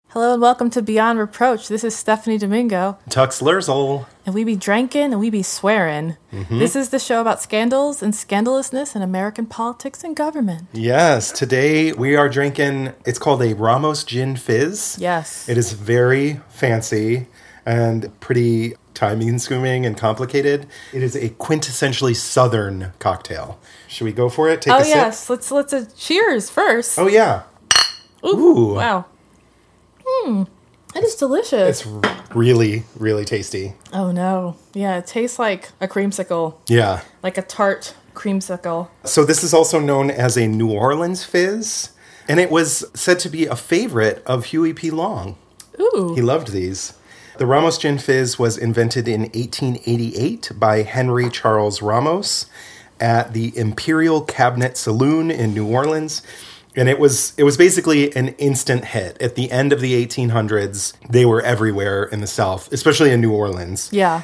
Hello and welcome to Beyond Reproach. This is Stephanie Domingo. Tux Lurzel. And we be drinking and we be swearing. This is the show about scandals and scandalousness in American politics and government. Yes, today we are drinking, it's called a Ramos Gin Fizz. Yes. It is very fancy and pretty time-consuming and complicated. It is a quintessentially Southern cocktail. Should we go for it? Take a sip? Yes. Let's cheers first. Oh, yeah. Ooh. Wow. It is delicious. It's really, really tasty. Oh, no. Yeah, it tastes like a creamsicle. Yeah. Like a tart creamsicle. So this is also known as a New Orleans Fizz, and it was said to be a favorite of Huey P. Long. Ooh. He loved these. The Ramos Gin Fizz was invented in 1888 by Henry Charles Ramos at the Imperial Cabinet Saloon in New Orleans. And it was basically an instant hit. At the end of the 1800s, they were everywhere in the South, especially in New Orleans. Yeah.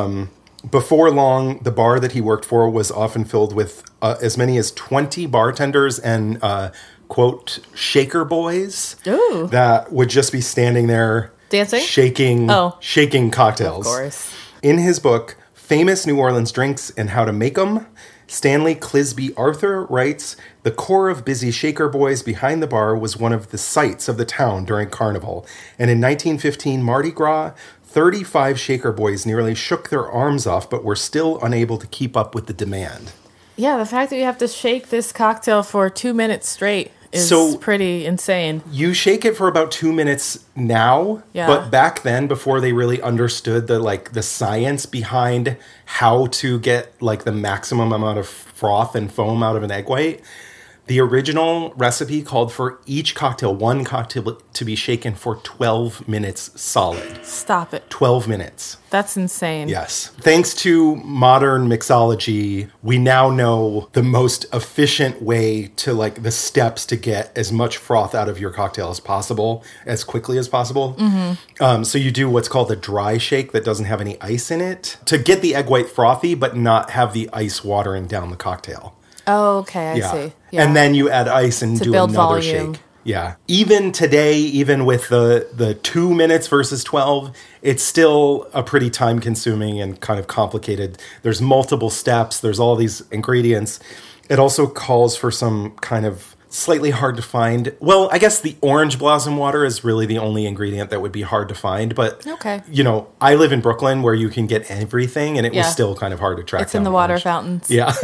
Before long, the bar that he worked for was often filled with as many as 20 bartenders and, quote, shaker boys. Ooh. That would just be standing there Dancing? shaking cocktails. Of course. In his book, Famous New Orleans Drinks and How to Make 'Em, Stanley Clisby Arthur writes, the core of busy shaker boys behind the bar was one of the sights of the town during Carnival. And in 1915 Mardi Gras, 35 shaker boys nearly shook their arms off, but were still unable to keep up with the demand. Yeah, the fact that you have to shake this cocktail for 2 minutes straight is pretty insane. You shake it for about 2 minutes now, but back then, before they really understood the science behind how to get the maximum amount of froth and foam out of an egg white, the original recipe called for one cocktail to be shaken for 12 minutes solid. Stop it. 12 minutes. That's insane. Yes. Thanks to modern mixology, we now know the most efficient way to the steps to get as much froth out of your cocktail as possible, as quickly as possible. Mm-hmm. So you do what's called a dry shake that doesn't have any ice in it to get the egg white frothy, but not have the ice watering down the cocktail. Oh, okay, I see. Yeah. And then you add ice and do another volume. shake. Yeah. Even today, even with the 2 minutes versus 12, it's still a pretty time-consuming and kind of complicated. There's multiple steps. There's all these ingredients. It also calls for some kind of slightly hard to find. Well, I guess the orange blossom water is really the only ingredient that would be hard to find. But, I live in Brooklyn where you can get everything, and it was still kind of hard to track down. It's in the water fountains. Yeah.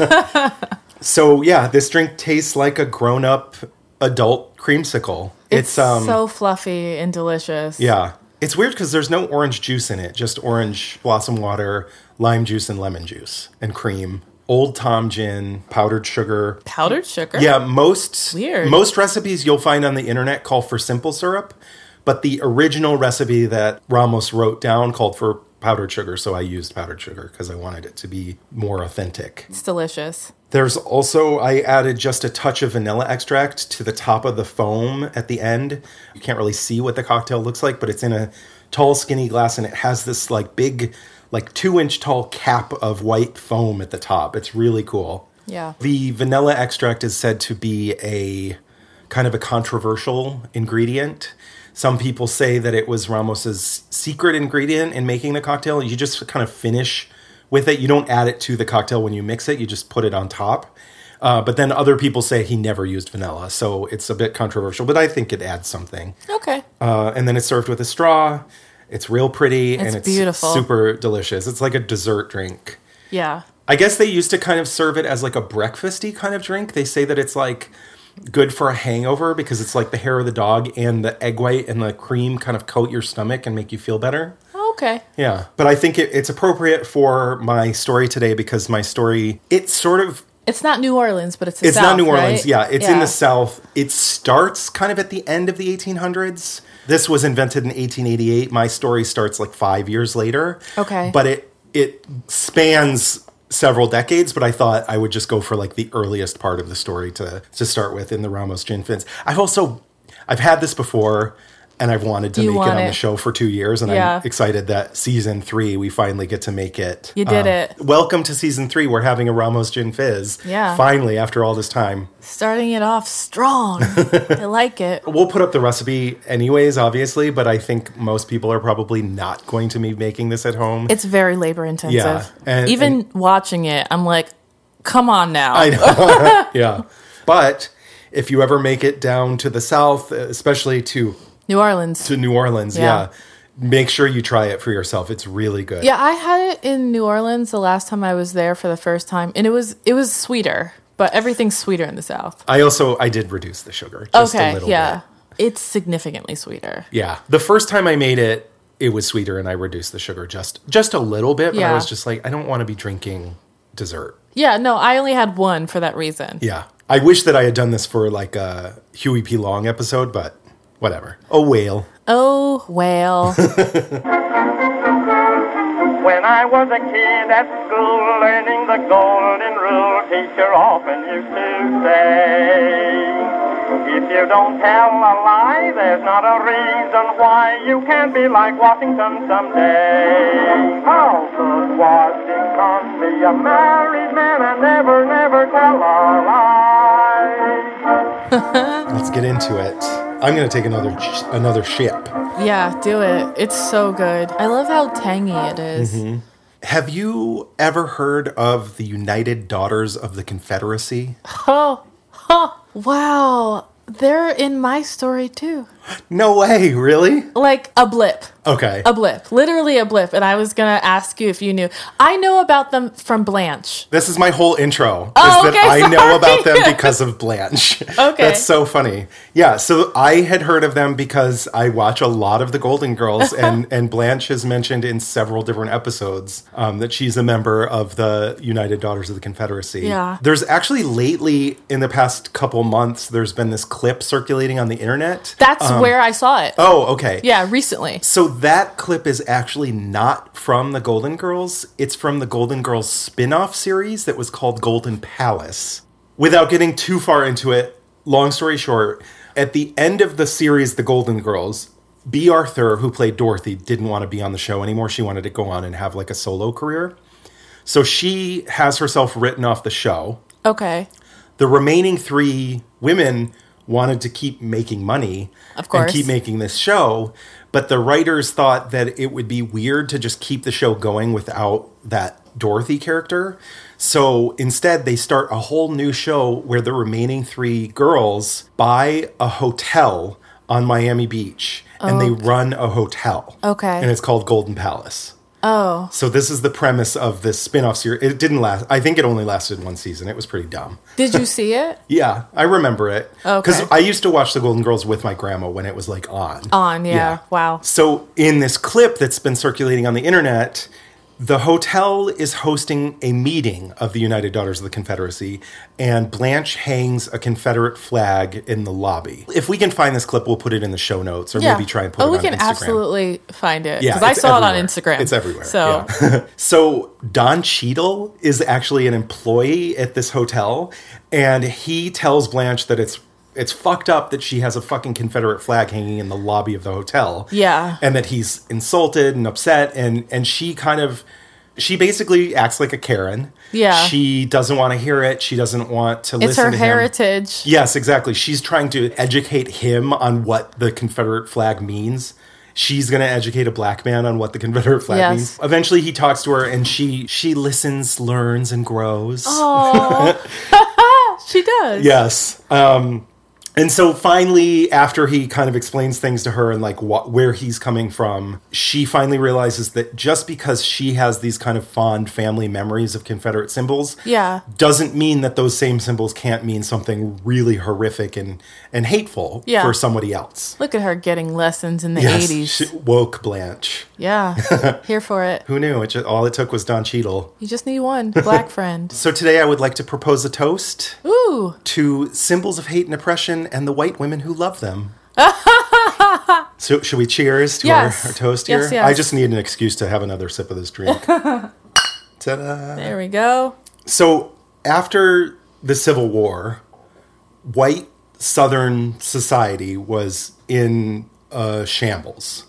So, this drink tastes like a grown-up adult creamsicle. It's so fluffy and delicious. Yeah. It's weird because there's no orange juice in it. Just orange blossom water, lime juice, and lemon juice. And cream. Old Tom gin, powdered sugar. Powdered sugar? Yeah, most recipes you'll find on the internet call for simple syrup, but the original recipe that Ramos wrote down called for powdered sugar, so I used powdered sugar because I wanted it to be more authentic. It's delicious. There's also, I added just a touch of vanilla extract to the top of the foam at the end. You can't really see what the cocktail looks like, but it's in a tall, skinny glass, and it has this big 2-inch tall cap of white foam at the top. It's really cool. Yeah. The vanilla extract is said to be a kind of a controversial ingredient. Some people say that it was Ramos's secret ingredient in making the cocktail. You just kind of finish with it. You don't add it to the cocktail when you mix it. You just put it on top. But then other people say he never used vanilla. So it's a bit controversial, but I think it adds something. Okay. And then it's served with a straw. It's real pretty, and it's beautiful. Super delicious. It's like a dessert drink. Yeah. I guess they used to kind of serve it as a breakfasty kind of drink. They say that it's good for a hangover because it's like the hair of the dog and the egg white and the cream kind of coat your stomach and make you feel better. Okay. Yeah. But I think it's appropriate for my story today because my story, it's not New Orleans, but it's the South, not New Orleans, right? yeah. It's in the South. It starts kind of at the end of the 1800s. This was invented in 1888. My story starts 5 years later. Okay. But it spans several decades, but I thought I would just go for the earliest part of the story to start with in the Ramos Gin Fizz. I've had this before. and I've wanted to You make it want on it. the show for 2 years, and Yeah. I'm excited that season 3 we finally get to make it. You did it. Welcome to season 3. We're having a Ramos Gin Fizz. Yeah. Finally, after all this time. Starting it off strong. I like it. We'll put up the recipe anyways, obviously, but I think most people are probably not going to be making this at home. It's very labor intensive. Yeah, and- Even watching it, I'm like, come on now. I know. Yeah. But if you ever make it down to the South, especially to New Orleans. New Orleans, Yeah. make sure you try it for yourself. It's really good. Yeah, I had it in New Orleans the last time I was there for the first time, and it was sweeter, but everything's sweeter in the South. I did reduce the sugar just a little yeah. bit. It's significantly sweeter. Yeah. The first time I made it, it was sweeter and I reduced the sugar just a little bit, but I Yeah. was just like, I don't want to be drinking dessert. Yeah, no, I only had one for that reason. Yeah. I wish that I had done this for like a Huey P. Long episode, but whatever. Oh, whale. Oh, well. When I was a kid at school learning the golden rule, teacher often used to say, if you don't tell a lie, there's not a reason why you can't be like Washington someday. How could Washington be a married man and never, never tell a lie? Let's get into it. I'm going to take another ship. Yeah, do it. It's so good. I love how tangy it is. Mm-hmm. Have you ever heard of the United Daughters of the Confederacy? Oh, wow. They're in my story too. No way, really? Like a blip. Okay. A blip. Literally a blip. And I was going to ask you if you knew. I know about them from Blanche. This is my whole intro. Oh, is that okay, I know sorry. about them because of Blanche. Okay. That's so funny. Yeah, so I had heard of them because I watch a lot of the Golden Girls, and Blanche has mentioned in several different episodes that she's a member of the United Daughters of the Confederacy. Yeah. There's actually lately, in the past couple months, there's been this clip circulating on the internet. That's where I saw it. Oh, okay. Yeah, recently. So that clip is actually not from the Golden Girls. It's from the Golden Girls spin-off series that was called Golden Palace. Without getting too far into it, long story short, at the end of the series The Golden Girls, Bea Arthur, who played Dorothy, didn't want to be on the show anymore. She wanted to go on and have like a solo career. So she has herself written off the show. Okay. The remaining 3 women wanted to keep making money Of course. and keep making this show, but the writers thought that it would be weird to just keep the show going without that Dorothy character. So instead, they start a whole new show where the remaining 3 girls buy a hotel on Miami Beach, and they run a hotel. Okay. And it's called Golden Palace. Oh. So this is the premise of this spin-off series. It didn't last. I think it only lasted 1 season. It was pretty dumb. Did you see it? Yeah, I remember it. Okay. Because I used to watch The Golden Girls with my grandma when it was like on. Yeah. Wow. So in this clip that's been circulating on the internet, the hotel is hosting a meeting of the United Daughters of the Confederacy, and Blanche hangs a Confederate flag in the lobby. If we can find this clip, we'll put it in the show notes, or maybe try and put it on we Instagram. can absolutely find it. Yeah, Because I it's saw it on everywhere. Instagram. It's everywhere. So, yeah. So Don Cheadle is actually an employee at this hotel, and he tells Blanche that it's fucked up that she has a fucking Confederate flag hanging in the lobby of the hotel. Yeah. And that he's insulted and upset, and she basically acts like a Karen. Yeah. She doesn't want to hear it. She doesn't want to it's listen her to him. heritage. Yes, exactly. She's trying to educate him on what the Confederate flag means. She's going to educate a black man on what the Confederate flag Yes. means. Eventually he talks to her, and she listens, learns, and grows. Oh. She does. Yes. And so finally, after he kind of explains things to her and like where he's coming from, she finally realizes that just because she has these kind of fond family memories of Confederate symbols, Yeah. doesn't mean that those same symbols can't mean something really horrific and hateful Yeah. for somebody else. Look at her getting lessons in the Yes, 80s. she woke Blanche. Yeah. Here for it. Who knew? All it took was Don Cheadle. You just need one. Black friend. So today I would like to propose a toast Ooh. to symbols of hate and oppression and the white women who love them. So should we cheers to Yes. our toast here? Yes, yes. I just need an excuse to have another sip of this drink. Ta-da. There we go. So after the Civil War, white Southern society was in a shambles.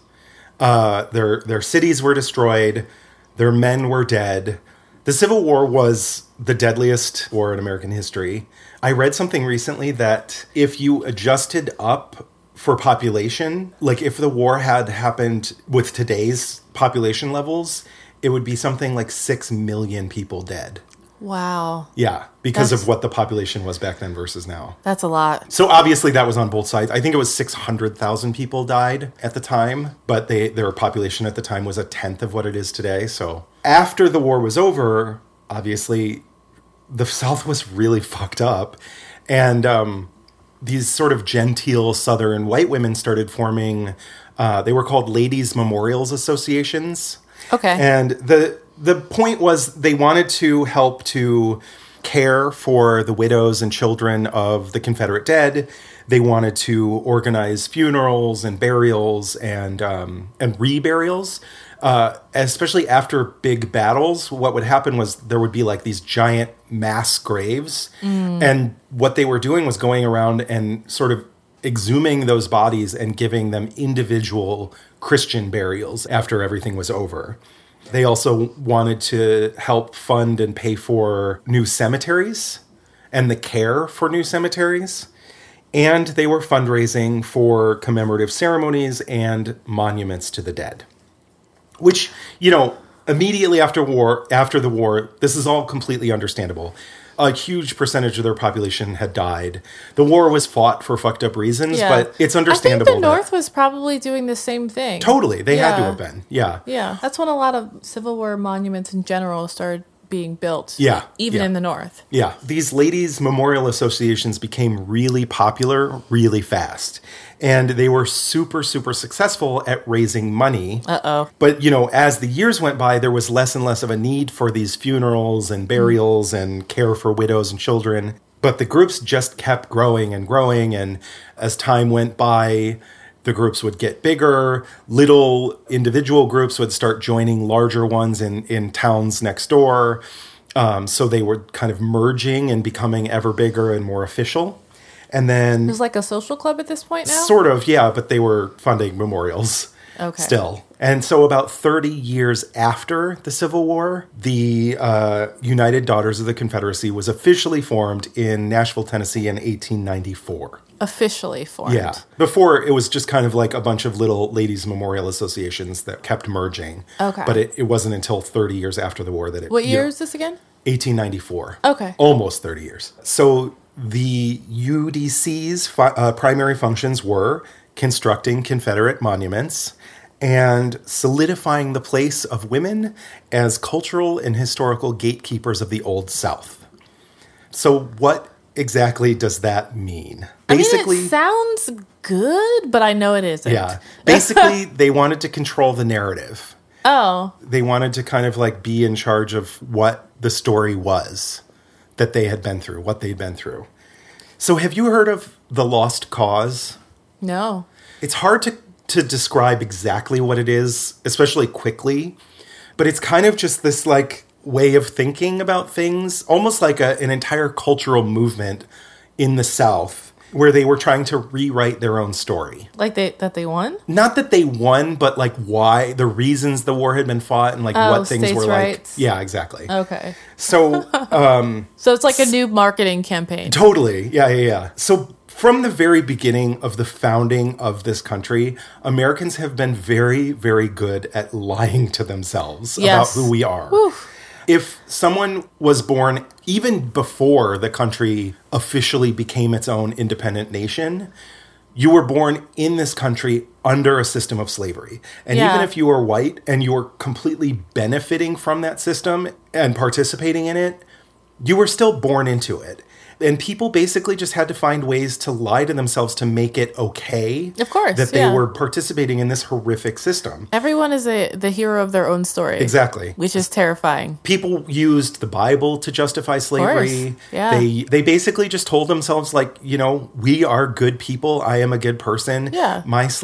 Their cities were destroyed. Their men were dead. The Civil War was the deadliest war in American history. I read something recently that if you adjusted up for population, like if the war had happened with today's population levels, it would be something like 6 million people dead. Wow. Yeah, because of what the population was back then versus now. That's a lot. So obviously that was on both sides. I think it was 600,000 people died at the time, but their population at the time was a tenth of what it is today. So after the war was over, obviously the South was really fucked up. And these sort of genteel Southern white women started forming, they were called Ladies' Memorials Associations. Okay. And the point was they wanted to help to care for the widows and children of the Confederate dead. They wanted to organize funerals and burials and reburials. Especially after big battles, what would happen was there would be like these giant mass graves. And what they were doing was going around and sort of exhuming those bodies and giving them individual Christian burials after everything was over. They also wanted to help fund and pay for new cemeteries and the care for new cemeteries. And they were fundraising for commemorative ceremonies and monuments to the dead. Which, immediately after the war, this is all completely understandable. A huge percentage of their population had died. The war was fought for fucked up reasons, but it's understandable. I think the North was probably doing the same thing. Totally. They had to have been. Yeah. Yeah. That's when a lot of Civil War monuments in general started being built. Yeah. Even in the North. Yeah. These ladies' memorial associations became really popular really fast. And they were super, super successful at raising money. Uh-oh. But, as the years went by, there was less and less of a need for these funerals and burials and care for widows and children. But the groups just kept growing and growing. And as time went by, the groups would get bigger. Little individual groups would start joining larger ones in towns next door. So they were kind of merging and becoming ever bigger and more official. And then it was like a social club at this point now? Sort of, yeah, but they were funding memorials still. And so about 30 years after the Civil War, the United Daughters of the Confederacy was officially formed in Nashville, Tennessee in 1894. Officially formed? Yeah. Before, it was just kind of like a bunch of little ladies' memorial associations that kept merging. Okay. But it wasn't until 30 years after the war that it... What year is this again? 1894. Okay. Almost 30 years. So the UDC's primary functions were constructing Confederate monuments and solidifying the place of women as cultural and historical gatekeepers of the Old South. So what exactly does that mean? Basically, it sounds good, but I know it isn't. Yeah. Basically, they wanted to control the narrative. Oh. They wanted to kind of like be in charge of what the story was that they had been through, what they'd been through. So have you heard of the Lost Cause? No. It's hard to describe exactly what it is, especially quickly, but it's kind of just this like way of thinking about things, almost like an entire cultural movement in the South where they were trying to rewrite their own story. Like that they won? Not that they won, but like why, the reasons the war had been fought and like what things were rights. like. Yeah, exactly. Okay. So, so it's like a new marketing campaign. Totally. Yeah. So from the very beginning of the founding of this country, Americans have been very, very good at lying to themselves about who we are. Whew. If someone was born even before the country officially became its own independent nation, you were born in this country under a system of slavery. And even if you were white and you were completely benefiting from that system and participating in it, you were still born into it. And people basically just had to find ways to lie to themselves to make it okay. Of course, that they were participating in this horrific system. Everyone is the hero of their own story. Exactly. Which is terrifying. People used the Bible to justify slavery. Of course. Yeah. They basically just told themselves, like, we are good people. I am a good person. Yeah.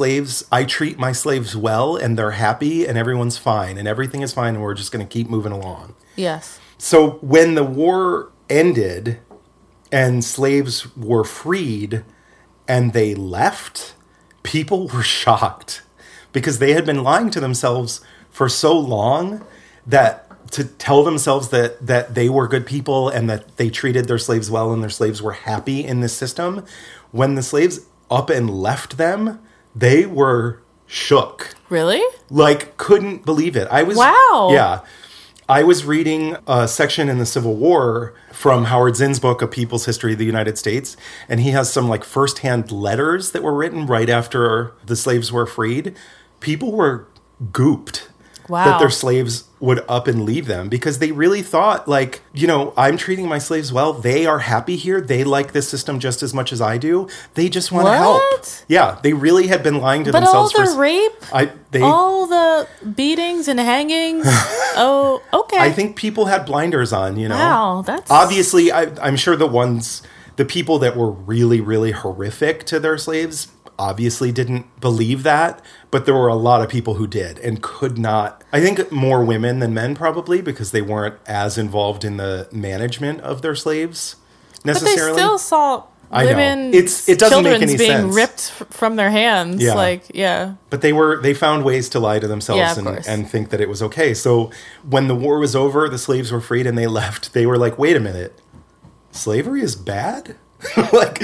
I treat my slaves well, and they're happy, and everyone's fine, and everything is fine, and we're just going to keep moving along. Yes. So when the war ended and slaves were freed and they left, people were shocked because they had been lying to themselves for so long that to tell themselves that they were good people and that they treated their slaves well and their slaves were happy in this system. When the slaves up and left them, they were shook. Really? Like, couldn't believe it. Wow. Yeah. I was reading a section in the Civil War from Howard Zinn's book, A People's History of the United States. And he has some like firsthand letters that were written right after the slaves were freed. People were gooped. Wow. That their slaves would up and leave them because they really thought, like, you know, I'm treating my slaves well. They are happy here. They like this system just as much as I do. They just want to help. Yeah, they really had been lying to themselves. But all the rape, all the beatings and hangings. Oh, okay. I think people had blinders on, you know. Wow, that's... Obviously, I'm sure the people that were really, really horrific to their slaves obviously didn't believe that, but there were a lot of people who did and could not. I think more women than men probably because they weren't as involved in the management of their slaves necessarily. But they still saw women, it doesn't make any being sense. Ripped from their hands. Yeah. Like, yeah. But they found ways to lie to themselves and think that it was okay. So when the war was over, the slaves were freed and they left. They were like, wait a minute, slavery is bad? Like,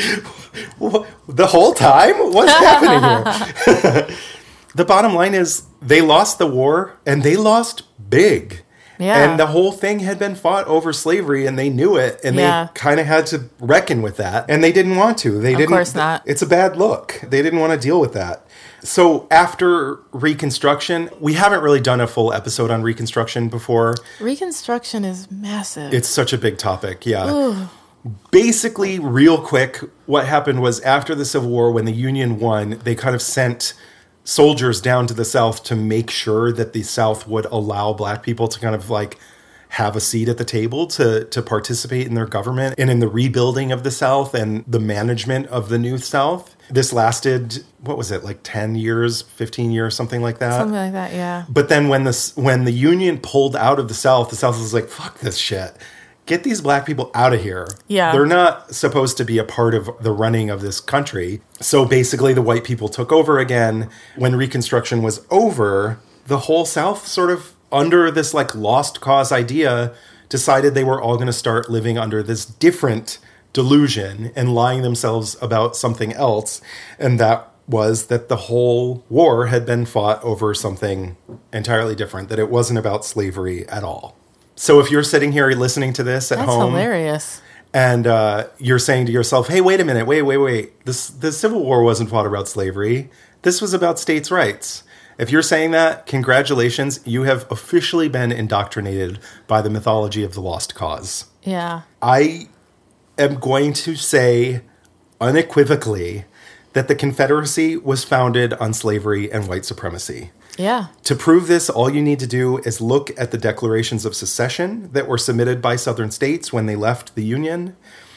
the whole time? What's happening here? The bottom line is they lost the war and they lost big. Yeah. And the whole thing had been fought over slavery and they knew it and they kind of had to reckon with that. And they didn't want to. Of course not. It's a bad look. They didn't want to deal with that. So after Reconstruction, we haven't really done a full episode on Reconstruction before. Reconstruction is massive. It's such a big topic, yeah. Ooh. Basically, real quick, what happened was after the Civil War, when the Union won, they kind of sent soldiers down to the South to make sure that the South would allow black people to kind of like have a seat at the table to participate in their government and in the rebuilding of the South and the management of the New South. This lasted, what was it, like 10 years, 15 years, something like that? Something like that, yeah. But then when the Union pulled out of the South was like, fuck this shit. Get these black people out of here. Yeah. They're not supposed to be a part of the running of this country. So basically the white people took over again. When Reconstruction was over, the whole South sort of, under this like lost cause idea, decided they were all going to start living under this different delusion and lying themselves about something else. And that was that the whole war had been fought over something entirely different, that it wasn't about slavery at all. So if you're sitting here listening to this at home... That's hilarious. And you're saying to yourself, hey, wait a minute, wait. The Civil War wasn't fought about slavery. This was about states' rights. If you're saying that, congratulations, you have officially been indoctrinated by the mythology of the lost cause. Yeah. I am going to say unequivocally that the Confederacy was founded on slavery and white supremacy. Yeah. To prove this, all you need to do is look at the declarations of secession that were submitted by Southern states when they left the Union,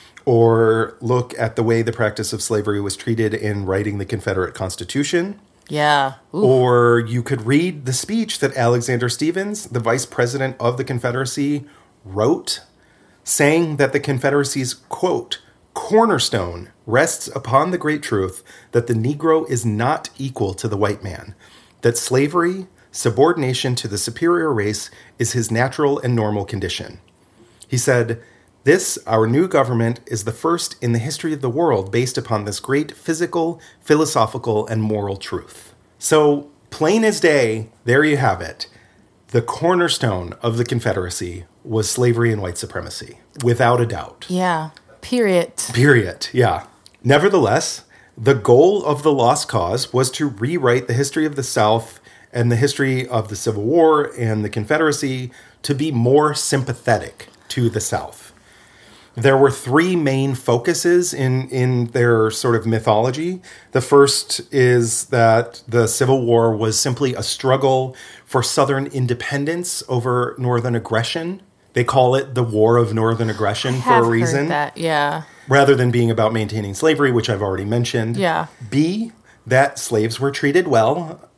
or look at the way the practice of slavery was treated in writing the Confederate Constitution. Yeah. Ooh. Or you could read the speech that Alexander Stephens, the vice president of the Confederacy, wrote, saying that the Confederacy's, quote, cornerstone rests upon the great truth that the Negro is not equal to the white man, that slavery, subordination to the superior race, is his natural and normal condition. He said, this, our new government, is the first in the history of the world based upon this great physical, philosophical, and moral truth. So, plain as day, there you have it. The cornerstone of the Confederacy was slavery and white supremacy, without a doubt. Yeah, period, yeah. Nevertheless, the goal of the Lost Cause was to rewrite the history of the South and the history of the Civil War and the Confederacy to be more sympathetic to the South. There were three main focuses in their sort of mythology. The first is that the Civil War was simply a struggle for Southern independence over Northern aggression. They call it the War of Northern Aggression for a reason. Heard that, yeah. Rather than being about maintaining slavery, which I've already mentioned. Yeah. B, that slaves were treated well.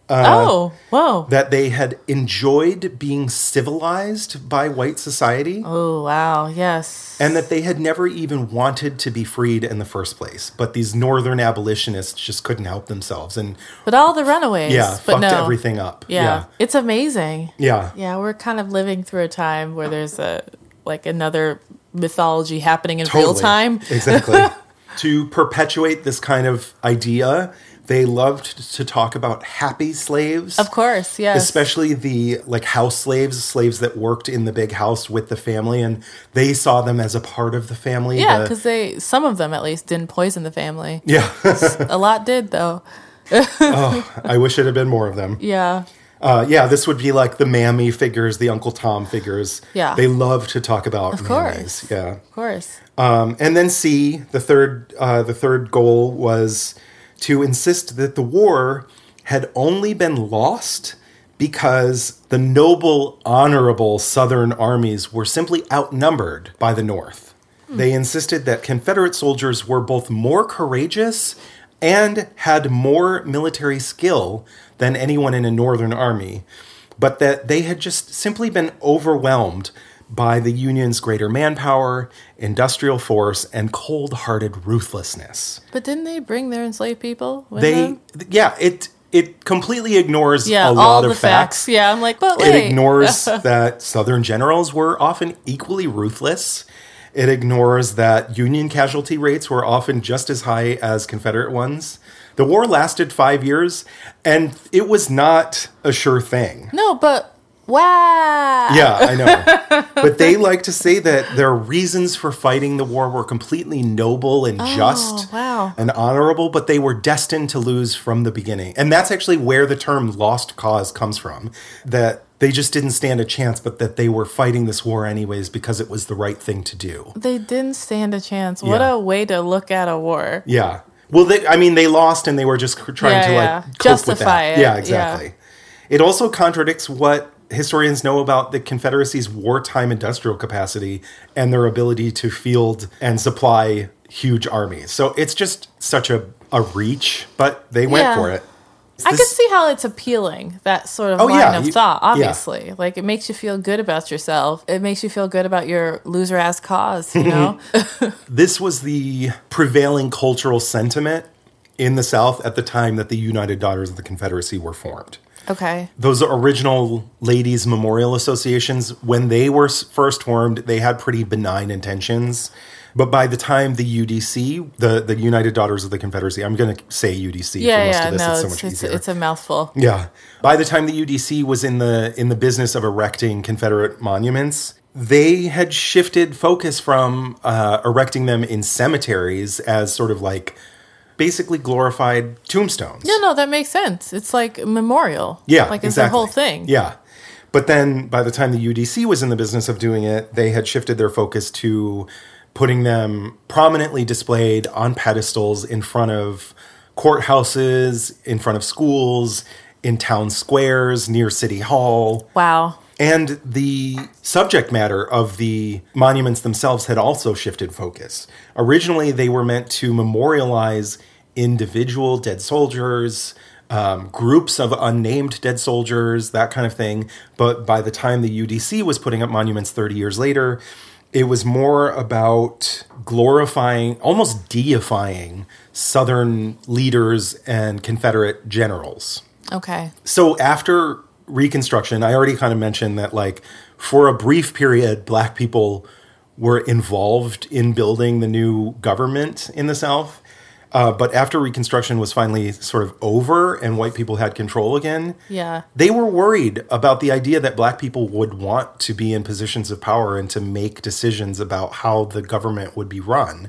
Whoa. that they had enjoyed being civilized by white society. Oh, wow. Yes. And that they had never even wanted to be freed in the first place. But these northern abolitionists just couldn't help themselves. And But all the runaways. fucked no. everything up. Yeah. It's amazing. Yeah. Yeah, we're kind of living through a time where there's another mythology happening in Totally. real time. Exactly. To perpetuate this kind of idea, they loved to talk about happy slaves. Of course, yes. Especially the house slaves that worked in the big house with the family, and they saw them as a part of the family. Yeah, because some of them at least didn't poison the family. Yeah. A lot did, though. I wish it had been more of them. Yeah. This would be like the Mammy figures, the Uncle Tom figures. Yeah. They love to talk about Of mammies. course. Yeah. Of course. And then C, the third goal was to insist that the war had only been lost because the noble, honorable Southern armies were simply outnumbered by the North. They insisted that Confederate soldiers were both more courageous and had more military skill than anyone in a Northern army, but that they had just simply been overwhelmed by the Union's greater manpower, industrial force, and cold-hearted ruthlessness. But didn't they bring their enslaved people with them? It completely ignores a all lot the of facts. Yeah, I'm like, but wait. It ignores that Southern generals were often equally ruthless. It ignores that Union casualty rates were often just as high as Confederate ones. The war lasted 5 years, and it was not a sure thing. No, but wow. Yeah, I know. But they like to say that their reasons for fighting the war were completely noble and just and honorable, but they were destined to lose from the beginning. And that's actually where the term lost cause comes from. That they just didn't stand a chance, but that they were fighting this war anyways because it was the right thing to do. They didn't stand a chance. What a way to look at a war. Yeah. Well, they lost and they were just trying to cope justify with that. it. Yeah, exactly. Yeah. It also contradicts what historians know about the Confederacy's wartime industrial capacity and their ability to field and supply huge armies. So it's just such a reach, but they went for it. I can see how it's appealing, that sort of line of thought, obviously. Yeah. Like, it makes you feel good about yourself. It makes you feel good about your loser-ass cause, you know? This was the prevailing cultural sentiment in the South at the time that the United Daughters of the Confederacy were formed. Okay. Those original ladies' memorial associations, when they were first formed, they had pretty benign intentions. But by the time the UDC, the United Daughters of the Confederacy, I'm going to say UDC for most of this. It's so much easier. It's a mouthful. Yeah. By the time the UDC was in the business of erecting Confederate monuments, they had shifted focus from erecting them in cemeteries as sort of like basically glorified tombstones. No, that makes sense. It's like a memorial. Yeah, like it's exactly. the whole thing. Yeah. But then by the time the UDC was in the business of doing it, they had shifted their focus to putting them prominently displayed on pedestals in front of courthouses, in front of schools, in town squares, near City Hall. Wow. And the subject matter of the monuments themselves had also shifted focus. Originally, they were meant to memorialize individual dead soldiers, groups of unnamed dead soldiers, that kind of thing. But by the time the UDC was putting up monuments 30 years later, it was more about glorifying, almost deifying Southern leaders and Confederate generals. Okay. So after Reconstruction, I already kind of mentioned that, like, for a brief period, Black people were involved in building the new government in the South. But after Reconstruction was finally sort of over and white people had control again, they were worried about the idea that Black people would want to be in positions of power and to make decisions about how the government would be run.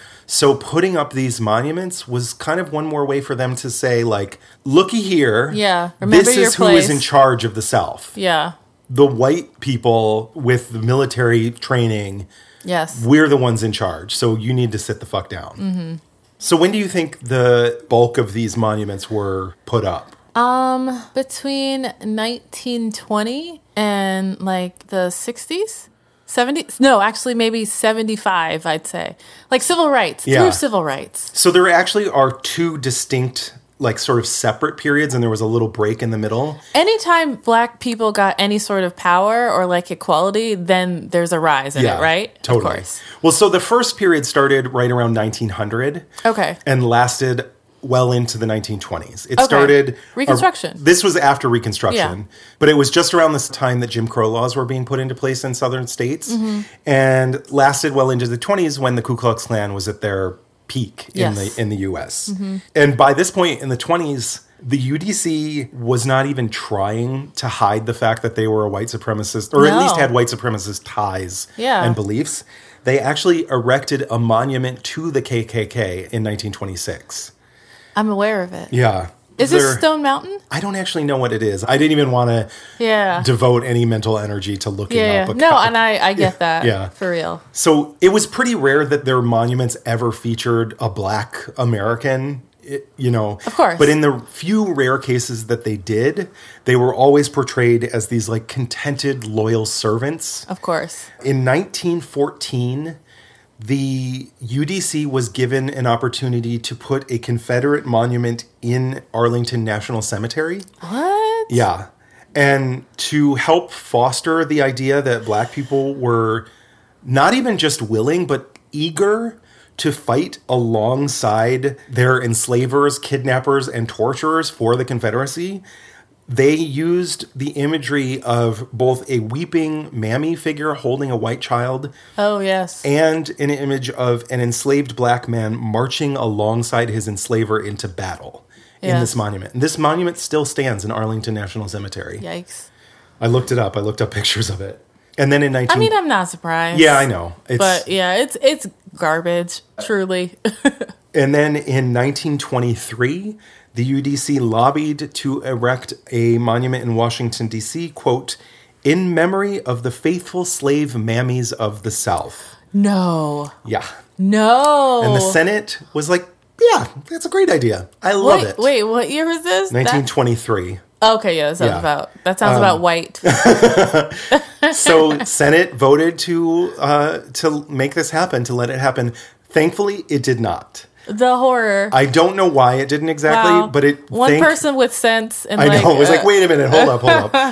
So putting up these monuments was kind of one more way for them to say, like, looky here. Yeah, remember this is who is in charge of the South. Yeah. The white people with the military training, we're the ones in charge. So you need to sit the fuck down. Mm-hmm. So when do you think the bulk of these monuments were put up? Between 1920 and like the 60s? 70s? No, actually maybe 75, I'd say. Like civil rights, through civil rights. So there actually are two distinct like sort of separate periods and there was a little break in the middle. Anytime black people got any sort of power or like equality, then there's a rise in it, right? Totally. Of course. Well, so the first period started right around 1900. Okay. And lasted well into the 1920s. It started... Reconstruction. This was after Reconstruction. But it was just around this time that Jim Crow laws were being put into place in southern states. And lasted well into the 20s when the Ku Klux Klan was at their peak in the U.S. And by this point in the 20s, the UDC was not even trying to hide the fact that they were a white supremacist, or at least had white supremacist ties and beliefs. They actually erected a monument to the KKK in 1926. I'm aware of it. Yeah. Is this Stone Mountain? I don't actually know what it is. I didn't even want to devote any mental energy to looking up. No, and I get that. Yeah. For real. So it was pretty rare that their monuments ever featured a black American, you know. Of course. But in the few rare cases that they did, they were always portrayed as these like contented, loyal servants. Of course. In 1914... the UDC was given an opportunity to put a Confederate monument in Arlington National Cemetery. What? Yeah. And to help foster the idea that black people were not even just willing, but eager to fight alongside their enslavers, kidnappers, and torturers for the Confederacy, they used the imagery of both a weeping mammy figure holding a white child. Oh, yes. And an image of an enslaved black man marching alongside his enslaver into battle in this monument. And this monument still stands in Arlington National Cemetery. Yikes. I looked it up. I looked up pictures of it. And then in I mean, I'm not surprised. Yeah, I know. But yeah, it's garbage, truly. And then in 1923... the UDC lobbied to erect a monument in Washington, D.C., quote, in memory of the faithful slave mammies of the South. No. Yeah. No. And the Senate was like, yeah, that's a great idea. I love it. Wait, what year was this? 1923. Okay, yeah, that sounds about white. So Senate voted to make this happen, to let it happen. Thankfully, it did not. The horror. I don't know why it didn't exactly, but it... One person with sense. And I know. It was like, wait a minute, hold up.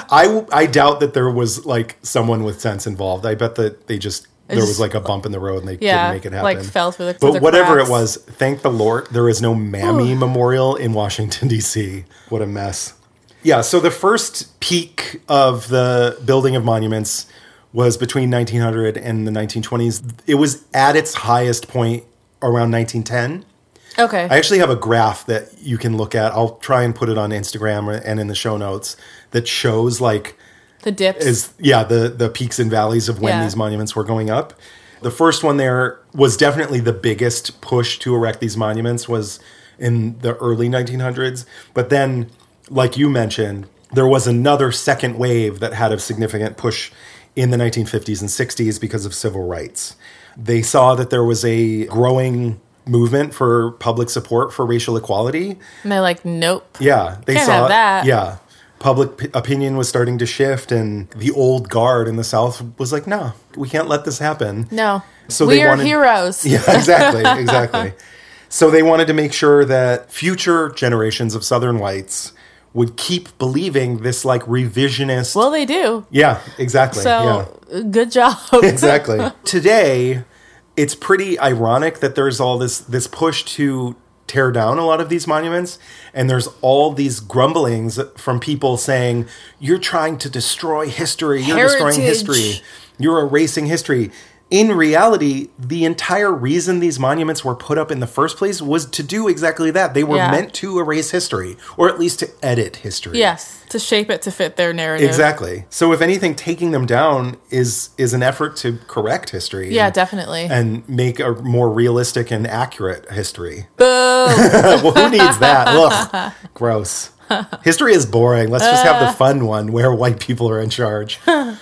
I doubt that there was like someone with sense involved. I bet that there was like a bump in the road and they didn't make it happen. Like fell through the But whatever cracks. It was, thank the Lord, there is no Mammy Memorial in Washington, D.C. What a mess. Yeah, so the first peak of the building of monuments was between 1900 and the 1920s. It was at its highest point around 1910. Okay. I actually have a graph that you can look at. I'll try and put it on Instagram and in the show notes that shows like the dips. The peaks and valleys of when these monuments were going up. The first one there was definitely the biggest push to erect these monuments was in the early 1900s. But then, like you mentioned, there was another second wave that had a significant push in the 1950s and 60s because of civil rights. They saw that there was a growing movement for public support for racial equality. And they're like, nope. Yeah. They Can't saw have that. Yeah. Public opinion was starting to shift, and the old guard in the South was like, no, we can't let this happen. No. So we are heroes. Yeah, exactly. So they wanted to make sure that future generations of Southern whites would keep believing this like revisionist. Well, they do. Yeah, exactly. So good job. Exactly. Today, it's pretty ironic that there's all this push to tear down a lot of these monuments, and there's all these grumblings from people saying, you're trying to destroy history. You're destroying history. You're erasing history. In reality, the entire reason these monuments were put up in the first place was to do exactly that. They were meant to erase history, or at least to edit history. Yes, to shape it to fit their narrative. Exactly. So if anything, taking them down is an effort to correct history. Yeah, definitely. And make a more realistic and accurate history. Boo! Well, who needs that? Ugh, gross. History is boring. Let's just have the fun one where white people are in charge.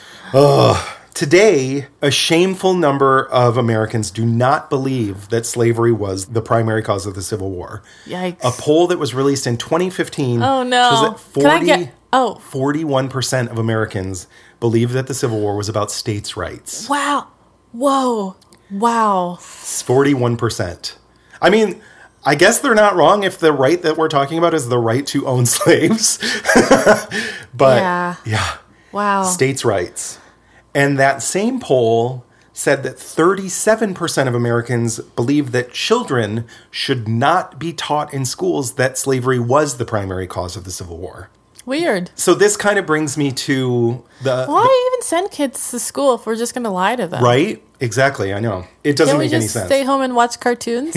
Ugh. Today, a shameful number of Americans do not believe that slavery was the primary cause of the Civil War. Yikes. A poll that was released in 2015 shows that 41% of Americans believe that the Civil War was about states' rights. Wow. Whoa. Wow. 41%. I mean, I guess they're not wrong if the right that we're talking about is the right to own slaves. But yeah. Wow. States' rights. And that same poll said that 37% of Americans believe that children should not be taught in schools that slavery was the primary cause of the Civil War. Weird. So this kind of brings me to why even send kids to school if we're just going to lie to them? Right? Exactly. I know. It doesn't make any sense. Stay home and watch cartoons?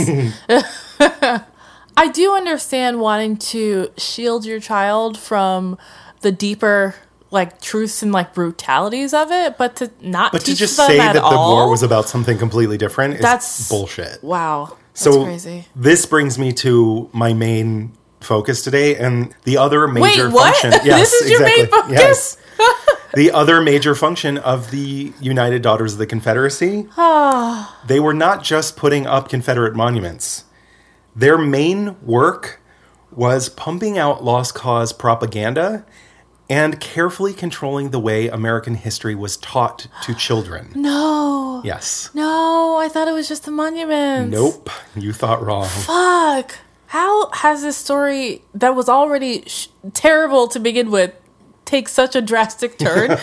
I do understand wanting to shield your child from the deeper truths and brutalities of it, but to not teach them at all. But to just say that the war was about something completely different is bullshit. Wow. That's crazy. This brings me to my main focus today and the other major function. Yes, this is your main focus? Yes. The other major function of the United Daughters of the Confederacy, they were not just putting up Confederate monuments. Their main work was pumping out Lost Cause propaganda and carefully controlling the way American history was taught to children. No. Yes. No, I thought it was just the monuments. Nope, you thought wrong. Fuck. How has this story that was already terrible to begin with take such a drastic turn?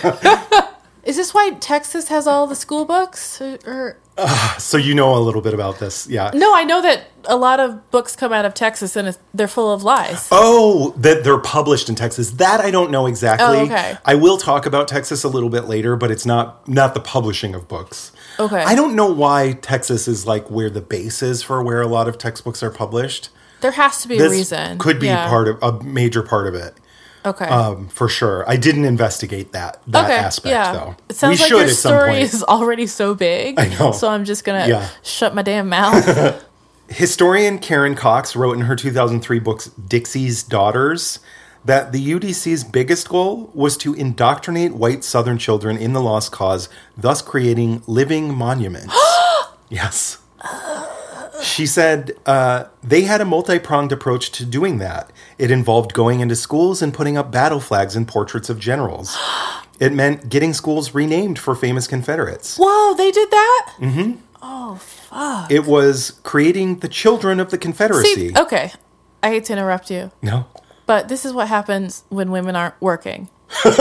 Is this why Texas has all the school books? So you know a little bit about this, yeah. No, I know that a lot of books come out of Texas and they're full of lies. Oh, that they're published in Texas. That I don't know exactly. Oh, okay. I will talk about Texas a little bit later, but it's not the publishing of books. Okay. I don't know why Texas is where the base is for where a lot of textbooks are published. There has to be a reason. Could be a major part of it. Okay. For sure. I didn't investigate that aspect, though. It sounds like your story is already so big. I know. So I'm just going to shut my damn mouth. Historian Karen Cox wrote in her 2003 book, Dixie's Daughters, that the UDC's biggest goal was to indoctrinate white Southern children in the Lost Cause, thus creating living monuments. Yes. She said they had a multi-pronged approach to doing that. It involved going into schools and putting up battle flags and portraits of generals. It meant getting schools renamed for famous Confederates. Whoa, they did that? Mm-hmm. Oh, fuck. It was creating the children of the Confederacy. See, okay, I hate to interrupt you. No. But this is what happens when women aren't working.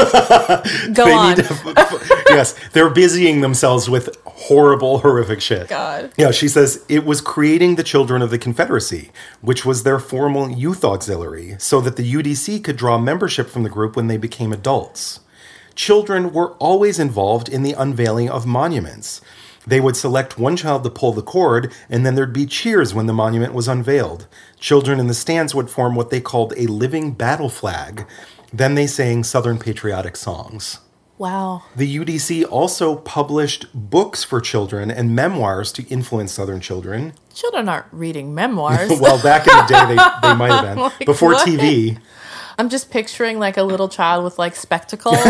Go on. Yes, they're busying themselves with horrific shit. God. Yeah, she says it was creating the children of the Confederacy, which was their formal youth auxiliary, so that the UDC could draw membership from the group when they became adults. Children were always involved in the unveiling of monuments. They would select one child to pull the cord, and then there'd be cheers when the monument was unveiled. Children in the stands would form what they called a living battle flag. Then they sang Southern patriotic songs. Wow. The UDC also published books for children and memoirs to influence Southern children. Children aren't reading memoirs. Well, back in the day, they might have been. Before what? TV. I'm just picturing a little child with spectacles.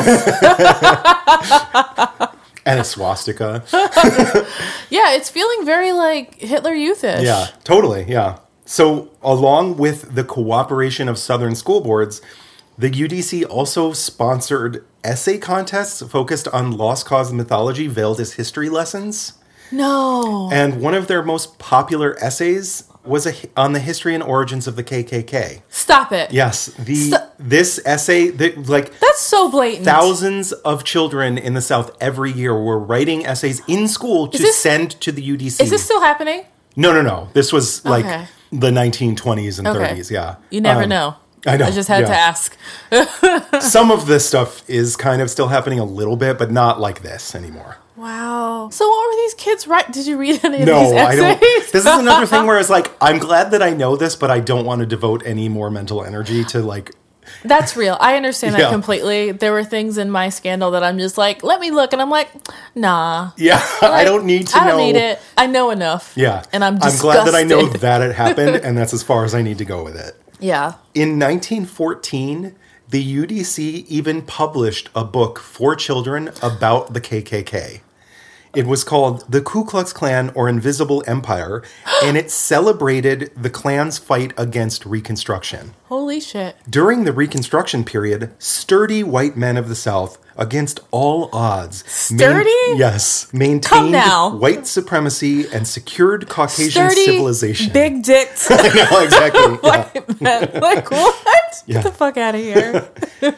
And a swastika. Yeah, it's feeling very Hitler Youth-ish. Yeah, totally, yeah. So, along with the cooperation of Southern school boards, the UDC also sponsored essay contests focused on Lost Cause mythology veiled as history lessons. No. And one of their most popular essays was on the history and origins of the KKK. Stop it. Yes. This essay, that's so blatant. Thousands of children in the South every year were writing essays in school to send to the UDC. Is this still happening? No. This was the 1920s and 30s, yeah. You never know. I know. I just had to ask. Some of this stuff is kind of still happening a little bit, but not like this anymore. Wow. So what were these kids writing? Did you read any of these essays? No, I don't. This is another thing where it's I'm glad that I know this, but I don't want to devote any more mental energy to That's real. I understand that completely. There were things in my scandal that I'm just let me look. And I'm nah. Yeah, I don't need to know. I don't need it. I know enough. Yeah. And I'm disgusted. I'm glad that I know that it happened, and that's as far as I need to go with it. Yeah. In 1914, the UDC even published a book for children about the KKK. It was called the Ku Klux Klan or Invisible Empire, and it celebrated the Klan's fight against Reconstruction. Holy shit. During the Reconstruction period, sturdy white men of the South, against all odds, Sturdy? Yes. Come Maintained now. white supremacy and secured Caucasian Sturdy, civilization. big dicks. I know, exactly. Yeah. White men. Like, what? Yeah. Get the fuck out of here.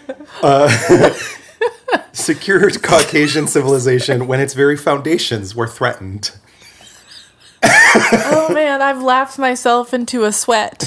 Secured Caucasian civilization when its very foundations were threatened. Oh, man, I've laughed myself into a sweat.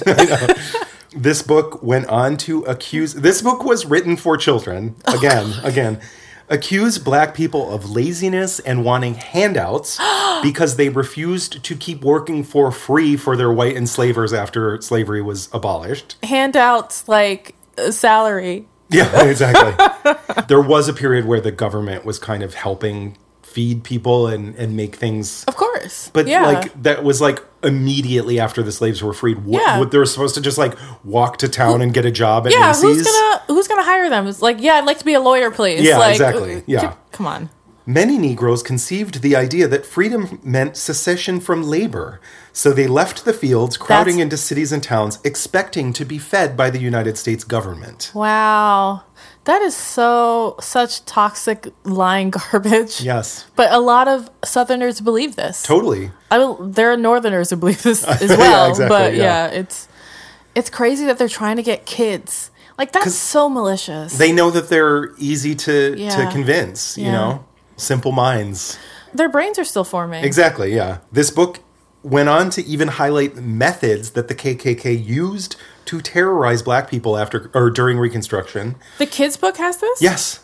This book went on to accuse... This book was written for children. Again. Accuse black people of laziness and wanting handouts because they refused to keep working for free for their white enslavers after slavery was abolished. Handouts like a salary. Yeah, exactly. There was a period where the government was kind of helping feed people and make things... Of course. But yeah. like that was like immediately after the slaves were freed. Yeah. They were supposed to just like walk to town and get a job at yeah, Macy's. who's gonna hire them? It's like, yeah, I'd like to be a lawyer, please. Yeah, like, exactly. Yeah. Come on. Many Negroes conceived the idea that freedom meant secession from labor. So they left the fields, crowding into cities and towns, expecting to be fed by the United States government. Wow. That is such toxic lying garbage. Yes. But a lot of Southerners believe this. Totally. There are Northerners who believe this as well. Yeah, exactly, but yeah. it's crazy that they're trying to get kids. Like, that's so malicious. They know that they're easy to Yeah. convince, you Yeah. know? Simple minds. Their brains are still forming. Exactly, yeah. This book went on to even highlight methods that the KKK used to terrorize black people during Reconstruction. The kids' book has this? Yes.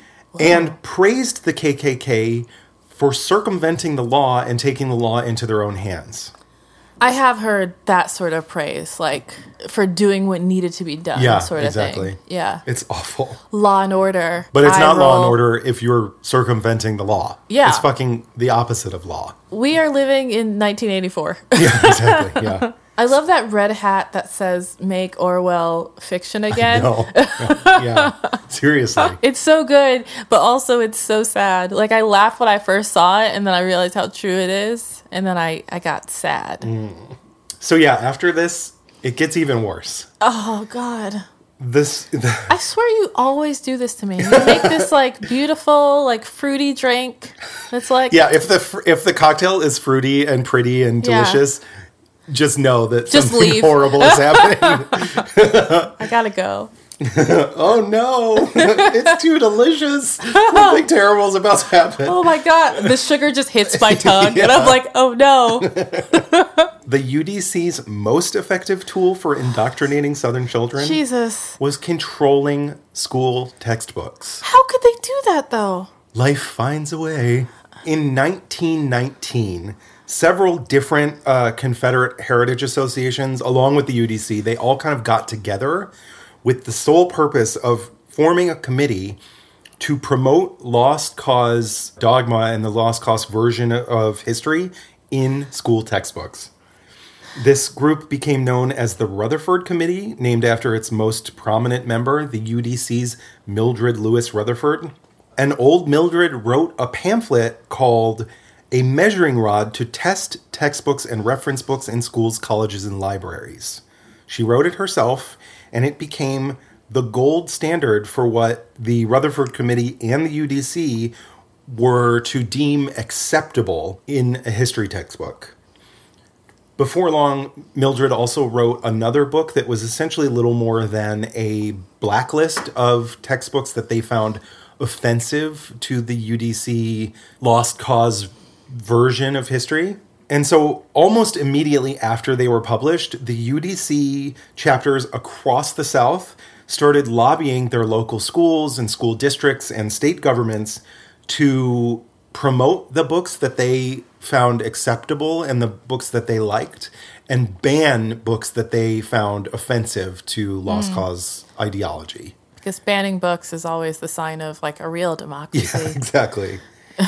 And praised the KKK for circumventing the law and taking the law into their own hands. I have heard that sort of praise, like, for doing what needed to be done, Yeah, sort of exactly. thing. Yeah. It's awful. Law and order. But it's eye not law and roll. order if you're circumventing the law. Yeah. It's fucking the opposite of law. We are living in 1984. Yeah, exactly. Yeah. I love that red hat that says "Make Orwell fiction again." No. Yeah. Seriously. It's so good, but also it's so sad. Like, I laughed when I first saw it, and then I realized how true it is, and then I got sad. So yeah, after this, it gets even worse. Oh, God. I I swear you always do this to me. You make this, like, beautiful, like, fruity drink. It's like... Yeah, if the cocktail is fruity and pretty and Yeah. delicious, just know that Just something leave. horrible is happening. I gotta go. Oh no, it's too delicious. Something terrible is about to happen. Oh, my God. The sugar just hits my tongue, and I'm like, oh, no. The UDC's most effective tool for indoctrinating Southern children Jesus. was controlling school textbooks. How could they do that, though? Life finds a way. In 1919, several different Confederate heritage associations, along with the UDC, they all kind of got together with the sole purpose of forming a committee to promote lost cause dogma and the lost cause version of history in school textbooks. This group became known as the Rutherford Committee, named after its most prominent member, the UDC's Mildred Lewis Rutherford. And old Mildred wrote a pamphlet called A Measuring Rod to Test Textbooks and Reference Books in Schools, Colleges, and Libraries. She wrote it herself, and it became the gold standard for what the Rutherford Committee and the UDC were to deem acceptable in a history textbook. Before long, Mildred also wrote another book that was essentially little more than a blacklist of textbooks that they found offensive to the UDC lost cause version of history. And so almost immediately after they were published, the UDC chapters across the South started lobbying their local schools and school districts and state governments to promote the books that they found acceptable and the books that they liked, and ban books that they found offensive to lost cause ideology. Because banning books is always the sign of, like, a real democracy. Yeah, exactly.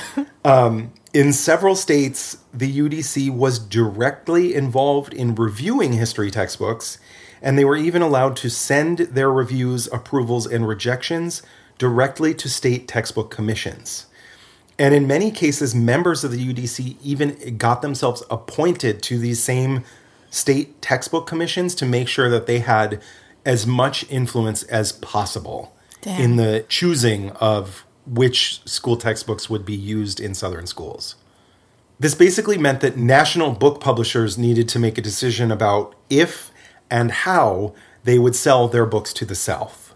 In several states, the UDC was directly involved in reviewing history textbooks, and they were even allowed to send their reviews, approvals, and rejections directly to state textbook commissions. And in many cases, members of the UDC even got themselves appointed to these same state textbook commissions to make sure that they had as much influence as possible in the choosing of which school textbooks would be used in Southern schools. This basically meant that national book publishers needed to make a decision about if and how they would sell their books to the South.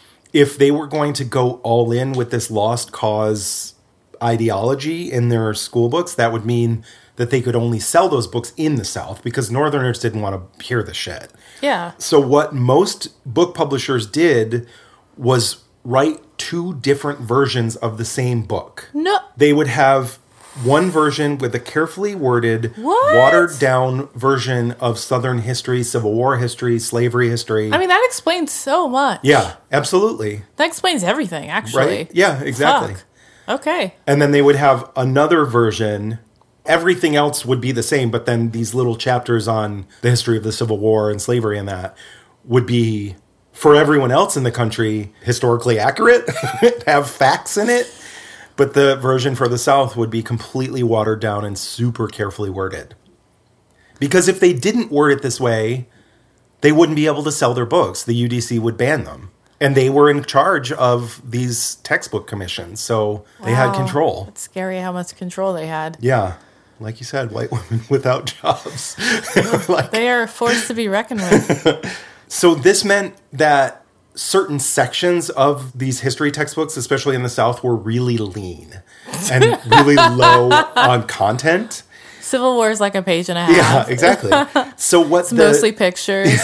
If they were going to go all in with this lost cause ideology in their school books, that would mean that they could only sell those books in the South because Northerners didn't want to hear the shit. Yeah. So what most book publishers did was write 2 different versions of the same book. No. They would have one version with a carefully worded, What? watered down version of Southern history, Civil War history, slavery history. I mean, that explains so much. Yeah, absolutely. That explains everything, actually. Right? Yeah, exactly. Fuck. Okay. And then they would have another version. Everything else would be the same, but then these little chapters on the history of the Civil War and slavery and that would be, for everyone else in the country, historically accurate, have facts in it. But the version for the South would be completely watered down and super carefully worded. Because if they didn't word it this way, they wouldn't be able to sell their books. The UDC would ban them. And they were in charge of these textbook commissions, so they had control. It's scary how much control they had. Yeah. Like you said, white women without jobs. They are a force to be reckoned with. So this meant that certain sections of these history textbooks, especially in the South, were really lean and really low on content. Civil War is like a page and a half. Yeah, exactly. So It's mostly pictures.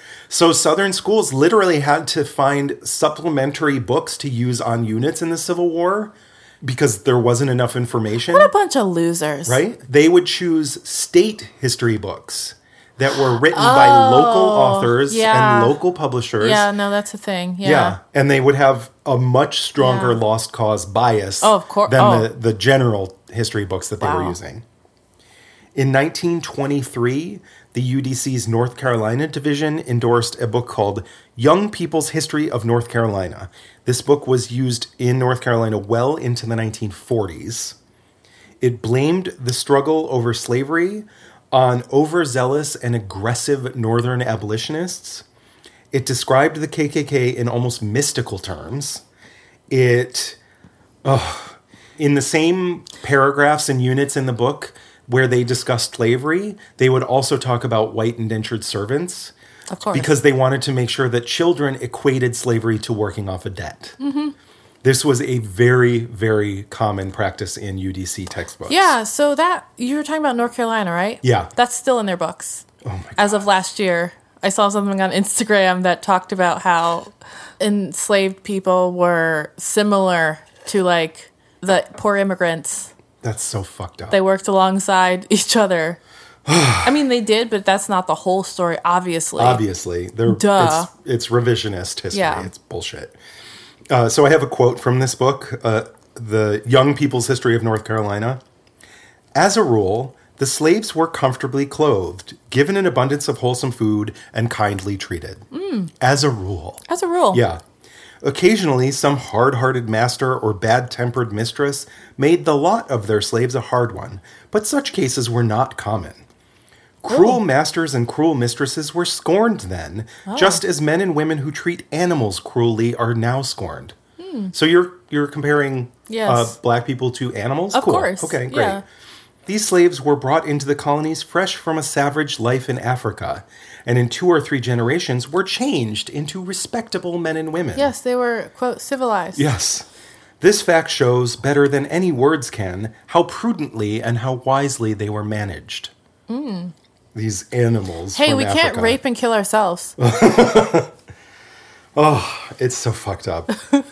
So Southern schools literally had to find supplementary books to use on units in the Civil War because there wasn't enough information. What a bunch of losers. Right? They would choose state history books that were written by local authors and local publishers. Yeah, no, that's a thing. Yeah. And they would have a much stronger lost cause bias than the general history books that they were using. In 1923, the UDC's North Carolina division endorsed a book called Young People's History of North Carolina. This book was used in North Carolina well into the 1940s. It blamed the struggle over slavery on overzealous and aggressive Northern abolitionists. It described the KKK in almost mystical terms. In the same paragraphs and units in the book where they discussed slavery, they would also talk about white indentured servants. Of course. Because they wanted to make sure that children equated slavery to working off a debt. Mm-hmm. This was a very, very common practice in UDC textbooks. Yeah, so that, you were talking about North Carolina, right? Yeah. That's still in their books. Oh my God. As of last year. I saw something on Instagram that talked about how enslaved people were similar to, like, the poor immigrants. That's so fucked up. They worked alongside each other. I mean, they did, but that's not the whole story, obviously. Obviously. Duh. It's revisionist history. Yeah. It's bullshit. So I have a quote from this book, The Young People's History of North Carolina. As a rule, the slaves were comfortably clothed, given an abundance of wholesome food, and kindly treated. As a rule. As a rule. Yeah. Occasionally, some hard-hearted master or bad-tempered mistress made the lot of their slaves a hard one, but such cases were not common. Cruel masters and cruel mistresses were scorned then, just as men and women who treat animals cruelly are now scorned. So you're comparing black people to animals? Of course. Okay, great. Yeah. These slaves were brought into the colonies fresh from a savage life in Africa, and in 2 or 3 generations were changed into respectable men and women. Yes, they were, quote, civilized. Yes. This fact shows, better than any words can, how prudently and how wisely they were managed. These animals Hey, from we Africa. can't rape and kill ourselves. It's so fucked up.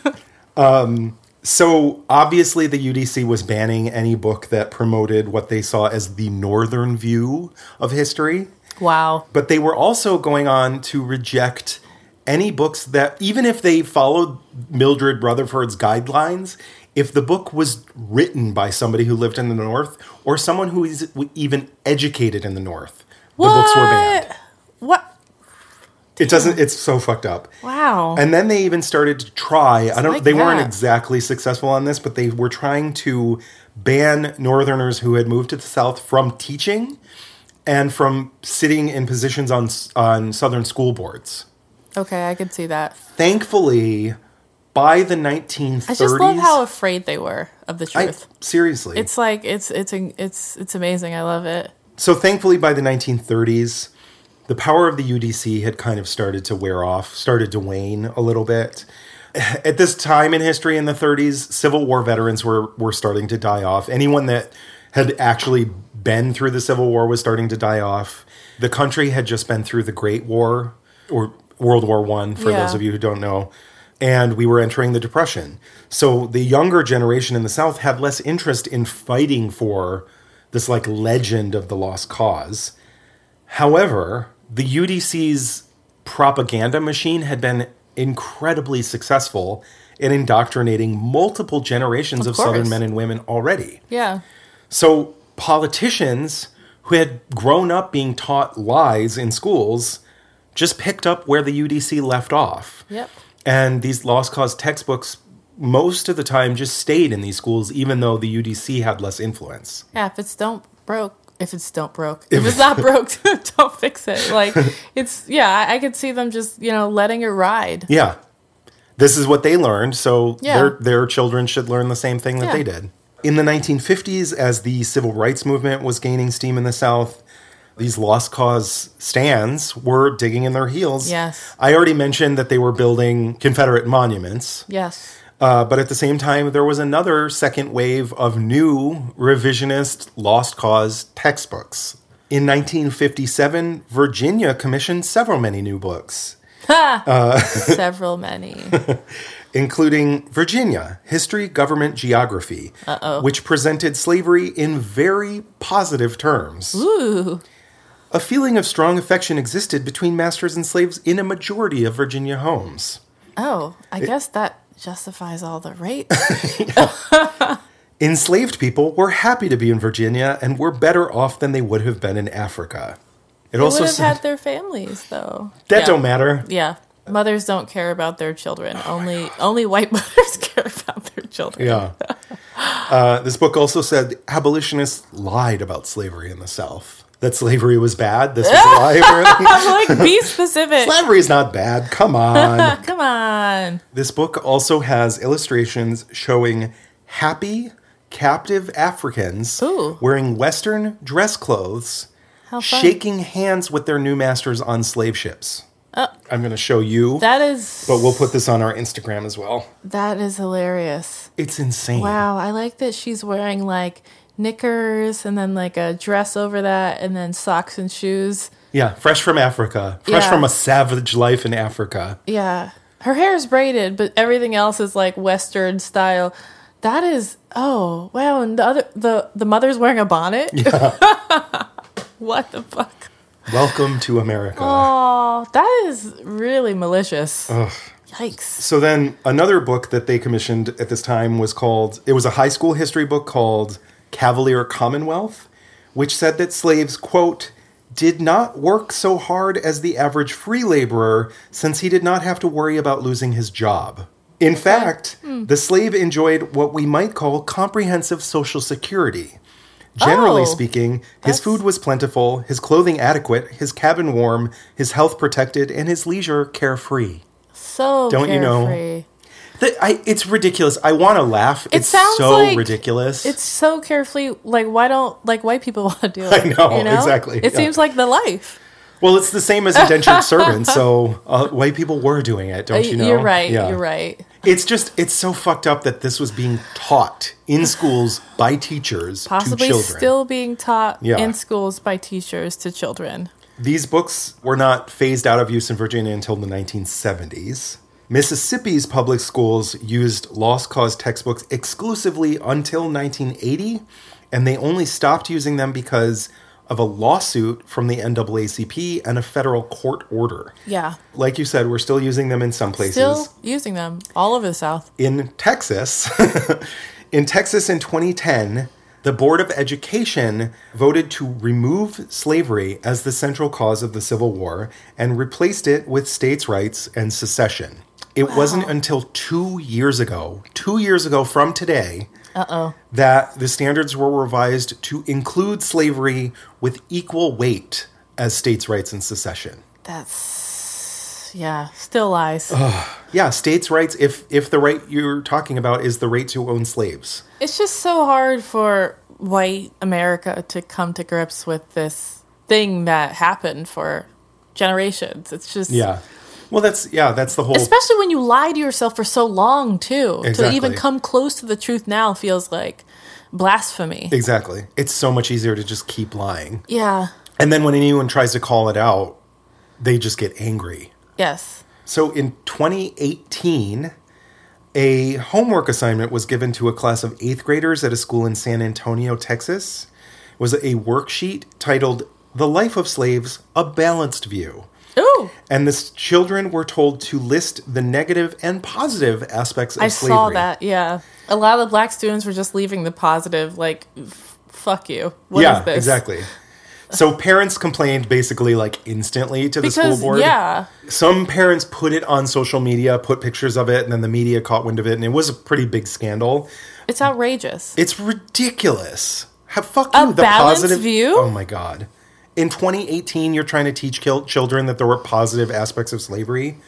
So obviously the UDC was banning any book that promoted what they saw as the northern view of history. Wow. But they were also going on to reject any books that, even if they followed Mildred Rutherford's guidelines, if the book was written by somebody who lived in the North or someone who is even educated in the North, the books were banned. What? It doesn't, it's so fucked up. Wow. And then they even started to try, like they weren't that. exactly successful on this, but they were trying to ban Northerners who had moved to the South from teaching and from sitting in positions on Southern school boards. Okay, I could see that. Thankfully, by the 1930s... I just love how afraid they were of the truth. Seriously. It's like, it's amazing. I love it. So thankfully, by the 1930s, the power of the UDC had kind of started to wear off, started to wane a little bit. At this time in history in the 30s, Civil War veterans were starting to die off. Anyone that had actually been through the Civil War was starting to die off. The country had just been through the Great War, or World War I, for those of you who don't know. And we were entering the Depression. So the younger generation in the South had less interest in fighting for this like legend of the lost cause. However, the UDC's propaganda machine had been incredibly successful in indoctrinating multiple generations of Southern men and women already. Yeah. So politicians who had grown up being taught lies in schools just picked up where the UDC left off. Yep. And these lost cause textbooks most of the time just stayed in these schools, even though the UDC had less influence. Yeah, if it's not broke, don't fix it. Like, I could see them just, letting it ride. Yeah. This is what they learned, so Yeah. their children should learn the same thing that they did. In the 1950s, as the civil rights movement was gaining steam in the South, these lost cause stands were digging in their heels. Yes. I already mentioned that they were building Confederate monuments. Yes. But at the same time, there was another second wave of new revisionist lost cause textbooks. In 1957, Virginia commissioned many new books. Several many. Including Virginia, History, Government, Geography, which presented slavery in very positive terms. Ooh. A feeling of strong affection existed between masters and slaves in a majority of Virginia homes. Oh, I guess that justifies all the rape. Enslaved people were happy to be in Virginia and were better off than they would have been in Africa. It They also would have said had their families, though. that don't matter. Yeah. Mothers don't care about their children. Only white mothers care about their children. Yeah. This book also said abolitionists lied about slavery in the South. That slavery was bad. This was a lie. I'm like, be specific. Slavery is not bad. Come on. Come on. This book also has illustrations showing happy, captive Africans Ooh. wearing Western dress clothes, How fun. shaking hands with their new masters on slave ships. I'm going to show you, That is... but we'll put this on our Instagram as well. That is hilarious. It's insane. Wow, I like that she's wearing, like, knickers and then, like, a dress over that and then socks and shoes. Yeah, fresh from Africa. Fresh Yeah. from a savage life in Africa. Yeah. Her hair is braided, but everything else is, like, Western style. That is... Oh, wow. And the mother's wearing a bonnet? Yeah. What the fuck? Welcome to America. Oh, that is really malicious. Ugh. Yikes. So then another book that they commissioned at this time was it was a high school history book called Cavalier Commonwealth, which said that slaves, quote, did not work so hard as the average free laborer since he did not have to worry about losing his job. In fact, the slave enjoyed what we might call comprehensive social security. Generally speaking, his food was plentiful, his clothing adequate, his cabin warm, his health protected, and his leisure carefree. So Don't you know? carefree. It's ridiculous. I want to laugh. It's sounds so like ridiculous. It's so carefree. Like, why don't white people want to do it? I know, you know? exactly, It yeah. seems like the life. Well, it's the same as indentured servants, so white people were doing it, don't you know? You're right. Yeah. You're right. It's so fucked up that this was being taught in schools by teachers Possibly to children. still being taught Yeah. in schools by teachers to children. These books were not phased out of use in Virginia until the 1970s. Mississippi's public schools used lost cause textbooks exclusively until 1980, and they only stopped using them because of a lawsuit from the NAACP and a federal court order. Yeah. Like you said, we're still using them in some places. Still using them all over the South. In Texas, in 2010, The Board of Education voted to remove slavery as the central cause of the Civil War and replaced it with states' rights and secession. It wasn't until 2 years ago from today, that the standards were revised to include slavery with equal weight as states' rights and secession. Still lies. Yeah, states' rights, if the right you're talking about is the right to own slaves. It's just so hard for white America to come to grips with this thing that happened for generations. It's just... Yeah. Well, that's the whole... Especially when you lie to yourself for so long, too. Exactly. To even come close to the truth now feels like blasphemy. Exactly. It's so much easier to just keep lying. Yeah. And then when anyone tries to call it out, they just get angry. Yes. So in 2018, a homework assignment was given to a class of 8th graders at a school in San Antonio, Texas. It was a worksheet titled The Life of Slaves, A Balanced View. Ooh. And the children were told to list the negative and positive aspects of slavery. I saw that, yeah. A lot of the black students were just leaving the positive, like, fuck you. What is this? Exactly. So parents complained basically like instantly to the school board. Yeah. Some parents put it on social media, put pictures of it, and then the media caught wind of it, and it was a pretty big scandal. It's outrageous. It's ridiculous. Fuck you. The balanced view? Oh my God. In 2018, you're trying to teach children that there were positive aspects of slavery.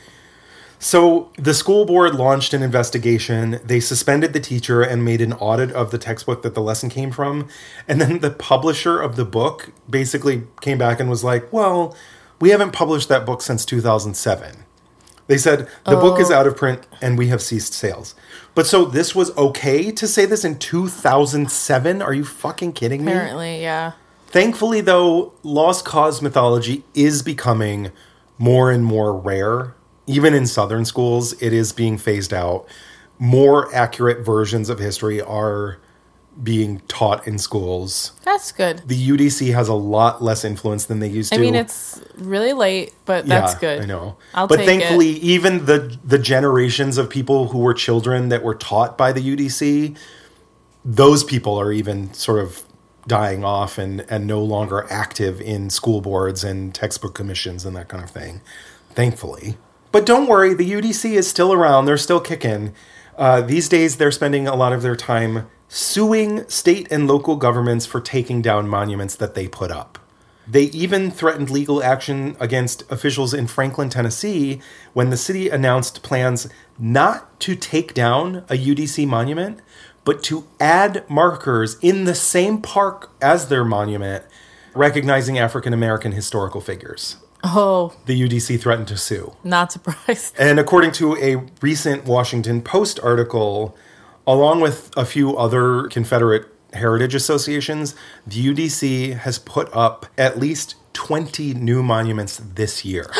So the school board launched an investigation. They suspended the teacher and made an audit of the textbook that the lesson came from. And then the publisher of the book basically came back and was like, well, we haven't published that book since 2007. They said, the book is out of print and we have ceased sales. But so this was okay to say this in 2007? Are you fucking kidding me? Apparently, yeah. Thankfully, though, lost cause mythology is becoming more and more rare. Even in Southern schools, it is being phased out. More accurate versions of history are being taught in schools. That's good. The UDC has a lot less influence than they used to. I mean, it's really late, but that's good. I know. But thankfully, even the generations of people who were children that were taught by the UDC, those people are even sort of dying off and no longer active in school boards and textbook commissions and that kind of thing. Thankfully. But don't worry, the UDC is still around. They're still kicking. These days, they're spending a lot of their time suing state and local governments for taking down monuments that they put up. They even threatened legal action against officials in Franklin, Tennessee, when the city announced plans not to take down a UDC monument, but to add markers in the same park as their monument, recognizing African American historical figures. Oh. The UDC threatened to sue. Not surprised. And according to a recent Washington Post article, along with a few other Confederate heritage associations, the UDC has put up at least 20 new monuments this year.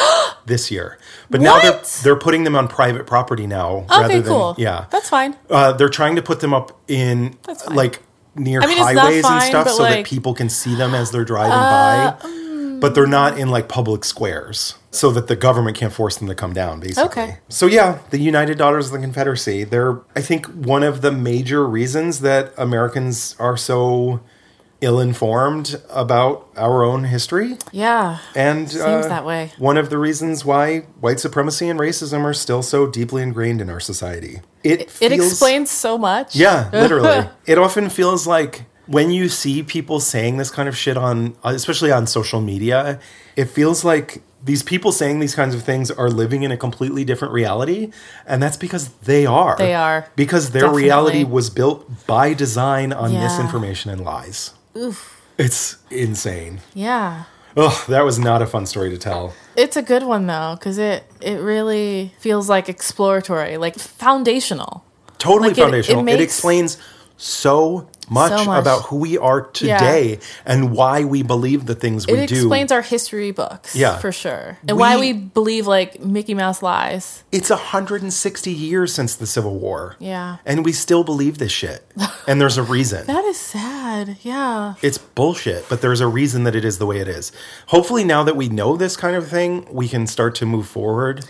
But now they're putting them on private property now. Okay, rather than, cool. Yeah. That's fine. They're trying to put them up in like near highways and stuff so that people can see them as they're driving by. But they're not in like public squares so that the government can't force them to come down, basically. Okay. So yeah, the United Daughters of the Confederacy, they're, I think, one of the major reasons that Americans are so ill-informed about our own history. Yeah. And seems that way. One of the reasons why white supremacy and racism are still so deeply ingrained in our society. It explains so much. Yeah, literally. It often feels like when you see people saying this kind of shit on, especially on social media, it feels like these people saying these kinds of things are living in a completely different reality. And that's because they are. They are. Because their Definitely. reality was built by design on misinformation and lies. Oof. It's insane. Yeah. Oh, that was not a fun story to tell. It's a good one, though, because it really feels like exploratory, like foundational. Totally like foundational. It explains so much about who we are today and why we believe the things we do. It explains our history books, for sure. And why we believe, like, Mickey Mouse lies. It's 160 years since the Civil War. Yeah. And we still believe this shit. And there's a reason. That is sad, yeah. It's bullshit, but there's a reason that it is the way it is. Hopefully now that we know this kind of thing, we can start to move forward.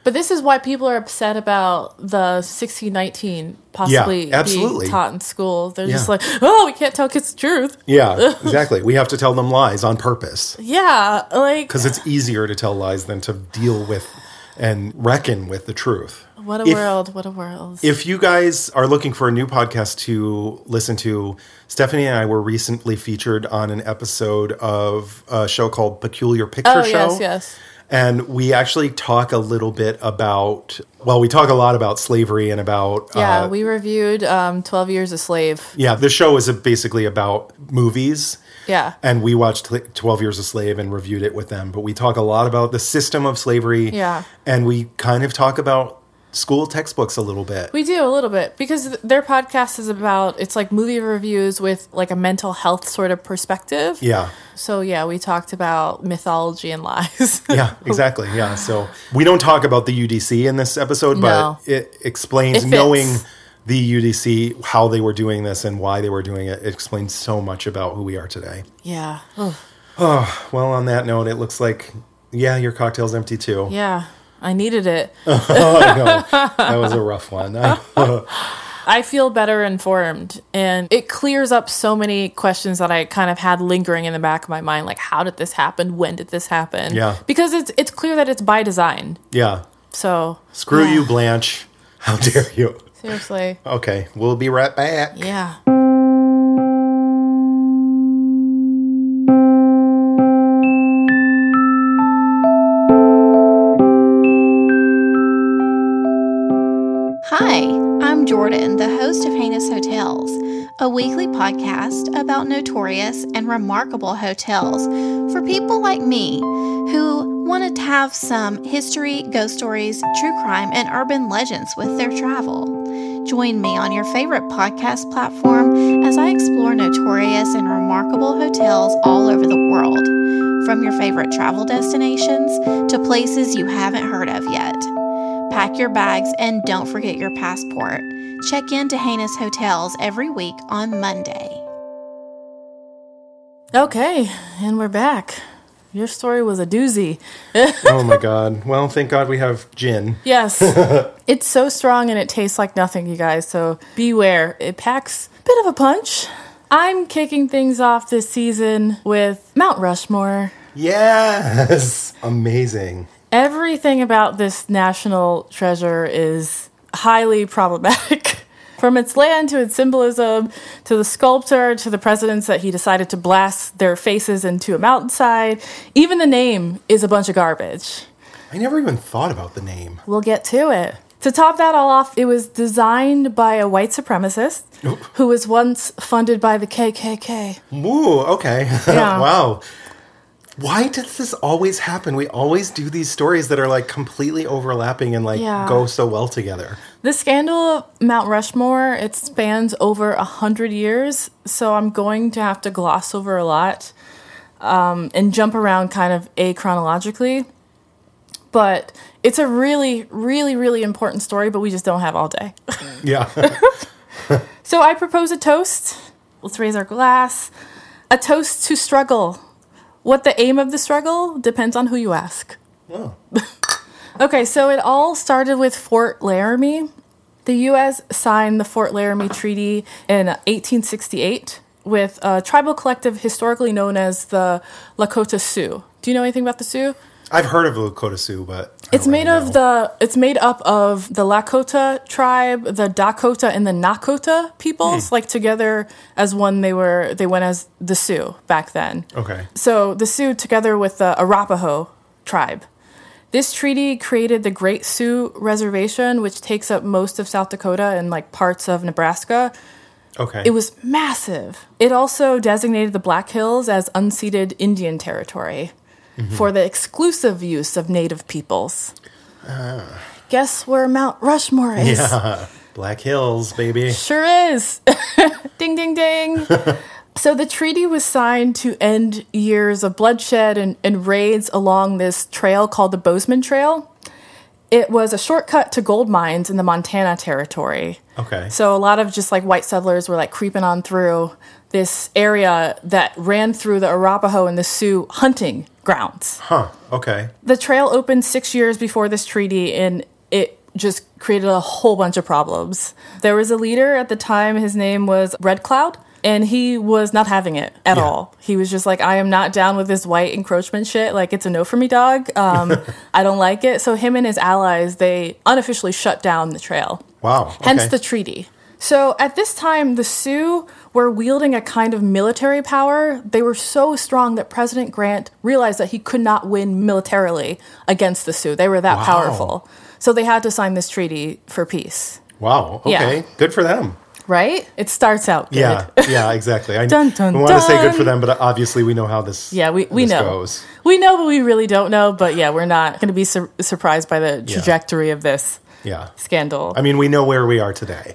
But this is why people are upset about the 1619 possibly absolutely. being taught in school. They're just Yeah. like, oh, we can't tell kids the truth. Yeah, exactly. We have to tell them lies on purpose Yeah, like, because it's easier to tell lies than to deal with and reckon with the truth. what a world, what a world. If you guys are looking for a new podcast to listen to, Stephanie and I were recently featured on an episode of a show called Peculiar Picture Show. Yes. And we actually talk a little bit about, well, we talk a lot about slavery and about... Yeah, we reviewed 12 Years a Slave. Yeah, the show is basically about movies. Yeah. And we watched 12 Years a Slave and reviewed it with them. But we talk a lot about the system of slavery. Yeah. And we kind of talk about school textbooks a little bit. We do a little bit because their podcast is about, it's like movie reviews with like a mental health sort of perspective. Yeah. So yeah, we talked about mythology and lies. Yeah, exactly. Yeah. So we don't talk about the UDC in this episode, but it explains, It fits. knowing the UDC, how they were doing this and why they were doing it. It explains so much about who we are today. Yeah. Well, on that note, it looks like, your cocktail's empty too. Yeah. I needed it. Oh, no. That was a rough one. I feel better informed, and it clears up so many questions that I kind of had lingering in the back of my mind, like how did this happen? When did this happen? Yeah. Because it's clear that it's by design. Yeah. So Screw you, Blanche. How dare you? Seriously. Okay, we'll be right back. Yeah. Hi, I'm Jordan, the host of Heinous Hotels, a weekly podcast about notorious and remarkable hotels for people like me who wanted to have some history, ghost stories, true crime, and urban legends with their travel. Join me on your favorite podcast platform as I explore notorious and remarkable hotels all over the world, from your favorite travel destinations to places you haven't heard of yet. Pack your bags and don't forget your passport. Check in to Heinous Hotels every week on Monday. Okay, and we're back. Your story was a doozy. Oh my God. Well, thank God we have gin. Yes. It's so strong and it tastes like nothing, you guys, so beware. It packs a bit of a punch. I'm kicking things off this season with Mount Rushmore. Yes. Amazing. Everything about this national treasure is highly problematic. From its land to its symbolism, to the sculptor, to the presidents that he decided to blast their faces into a mountainside, even the name is a bunch of garbage. I never even thought about the name. We'll get to it. To top that all off, it was designed by a white supremacist who was once funded by the KKK. Ooh, okay. Yeah. Wow. Why does this always happen? We always do these stories that are like completely overlapping and like go so well together. The scandal of Mount Rushmore, it spans over 100 years, so I'm going to have to gloss over a lot and jump around kind of achronologically. But it's a really, really, really important story, but we just don't have all day. Yeah. So I propose a toast. Let's raise our glass. A toast to struggle. What the aim of the struggle depends on who you ask. Oh. Okay, so it all started with Fort Laramie. The U.S. signed the Fort Laramie Treaty in 1868 with a tribal collective historically known as the Lakota Sioux. Do you know anything about the Sioux? I've heard of the Lakota Sioux, but It's made up of the Lakota tribe, the Dakota, and the Nakota peoples, like together as one. They went as the Sioux back then. Okay. So the Sioux together with the Arapaho tribe. This treaty created the Great Sioux Reservation, which takes up most of South Dakota and like parts of Nebraska. Okay. It was massive. It also designated the Black Hills as unceded Indian territory for the exclusive use of Native peoples. Guess where Mount Rushmore is? Yeah. Black Hills, baby. Sure is. Ding, ding, ding. So the treaty was signed to end years of bloodshed and raids along this trail called the Bozeman Trail. It was a shortcut to gold mines in the Montana territory. Okay. So a lot of just like white settlers were like creeping on through this area that ran through the Arapaho and the Sioux hunting grounds. Huh. Okay. The trail opened 6 years before this treaty, and it just created a whole bunch of problems. There was a leader at the time, his name was Red Cloud, and he was not having it at all. He was just like, I am not down with this white encroachment shit. Like, it's a no for me, dog. I don't like it. So him and his allies, they unofficially shut down the trail. Wow. Okay. Hence the treaty. So at this time, the Sioux were wielding a kind of military power. They were so strong that President Grant realized that he could not win militarily against the Sioux. They were that powerful. So they had to sign this treaty for peace. Wow. Okay. Yeah. Good for them. Right? It starts out good. Yeah, exactly. Dun, dun, we want to say dun. good for them, but obviously we know how this Yeah, we this know. goes. We know, but we really don't know. But yeah, we're not going to be surprised by the trajectory of this Yeah. scandal. I mean, we know where we are today.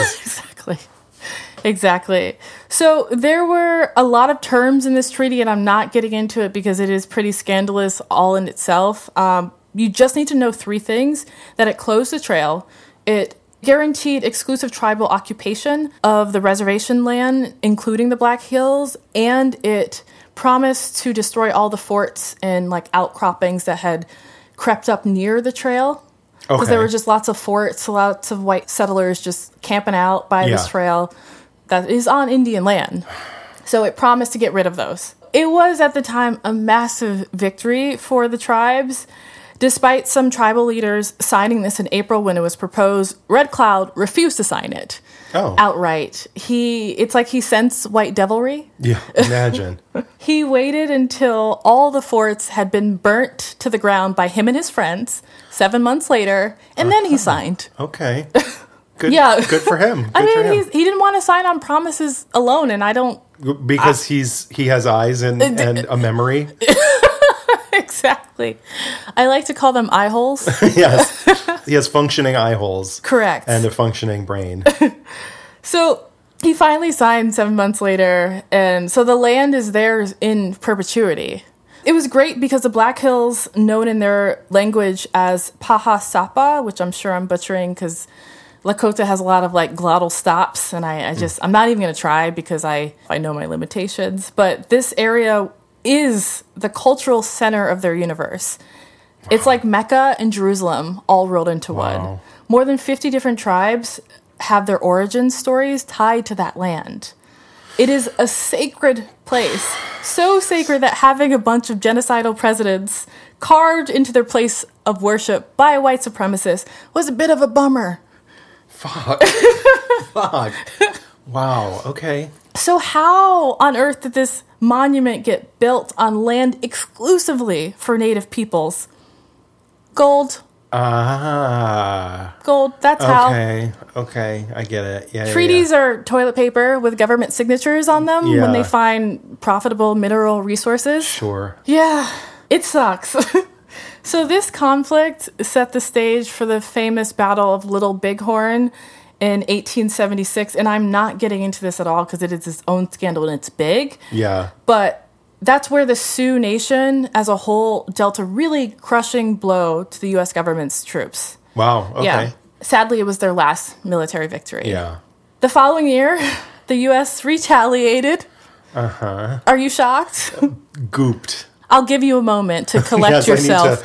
Exactly. So there were a lot of terms in this treaty, and I'm not getting into it because it is pretty scandalous all in itself. You just need to know 3 things: that it closed the trail, it guaranteed exclusive tribal occupation of the reservation land, including the Black Hills, and it promised to destroy all the forts and like outcroppings that had crept up near the trail. Because there were just lots of forts, lots of white settlers just camping out by this trail that is on Indian land. So it promised to get rid of those. It was, at the time, a massive victory for the tribes. Despite some tribal leaders signing this in April when it was proposed, Red Cloud refused to sign it outright. It's like he sensed white devilry. Yeah, imagine. He waited until all the forts had been burnt to the ground by him and his friends 7 months later, and then he signed. Okay. Good, Yeah. good for him. I Good for mean, him. he didn't want to sign on promises alone, and I don't... Because he has eyes and a memory. Exactly. I like to call them eye holes. Yes. He has functioning eye holes. Correct. And a functioning brain. So he finally signed 7 months later, and so the land is theirs in perpetuity. It was great because the Black Hills, known in their language as Paha Sapa, which I'm sure I'm butchering because Lakota has a lot of like glottal stops, and I'm not even going to try because I know my limitations. But this area is the cultural center of their universe. Wow. It's like Mecca and Jerusalem all rolled into one. More than 50 different tribes have their origin stories tied to that land. It is a sacred place, so sacred that having a bunch of genocidal presidents carved into their place of worship by a white supremacist was a bit of a bummer. Fuck. Wow, okay. So how on earth did this monument get built on land exclusively for Native peoples? Gold. Gold, that's how. Okay, I get it. Yeah. Treaties are toilet paper with government signatures on them when they find profitable mineral resources. Sure. Yeah, it sucks. So this conflict set the stage for the famous Battle of Little Bighorn in 1876, and I'm not getting into this at all because it is its own scandal and it's big. Yeah. But that's where the Sioux Nation as a whole dealt a really crushing blow to the U.S. government's troops. Wow, okay. Yeah. Sadly, it was their last military victory. Yeah. The following year, the U.S. retaliated. Uh-huh. Are you shocked? Gooped. I'll give you a moment to collect yourself.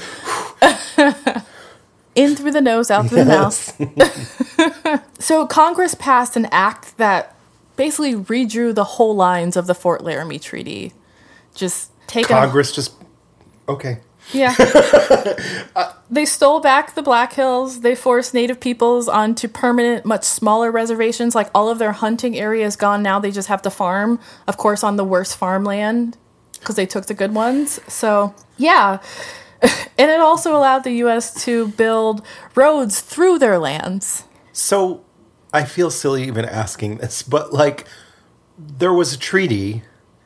In through the nose, out through the mouth. So Congress passed an act that basically redrew the whole lines of the Fort Laramie Treaty. Just taking... Congress just... Okay. Yeah. They stole back the Black Hills. They forced Native peoples onto permanent, much smaller reservations. Like, all of their hunting area is gone now. They just have to farm, of course, on the worst farmland because they took the good ones. So, yeah. And it also allowed the U.S. to build roads through their lands. So, I feel silly even asking this, but, like, there was a treaty...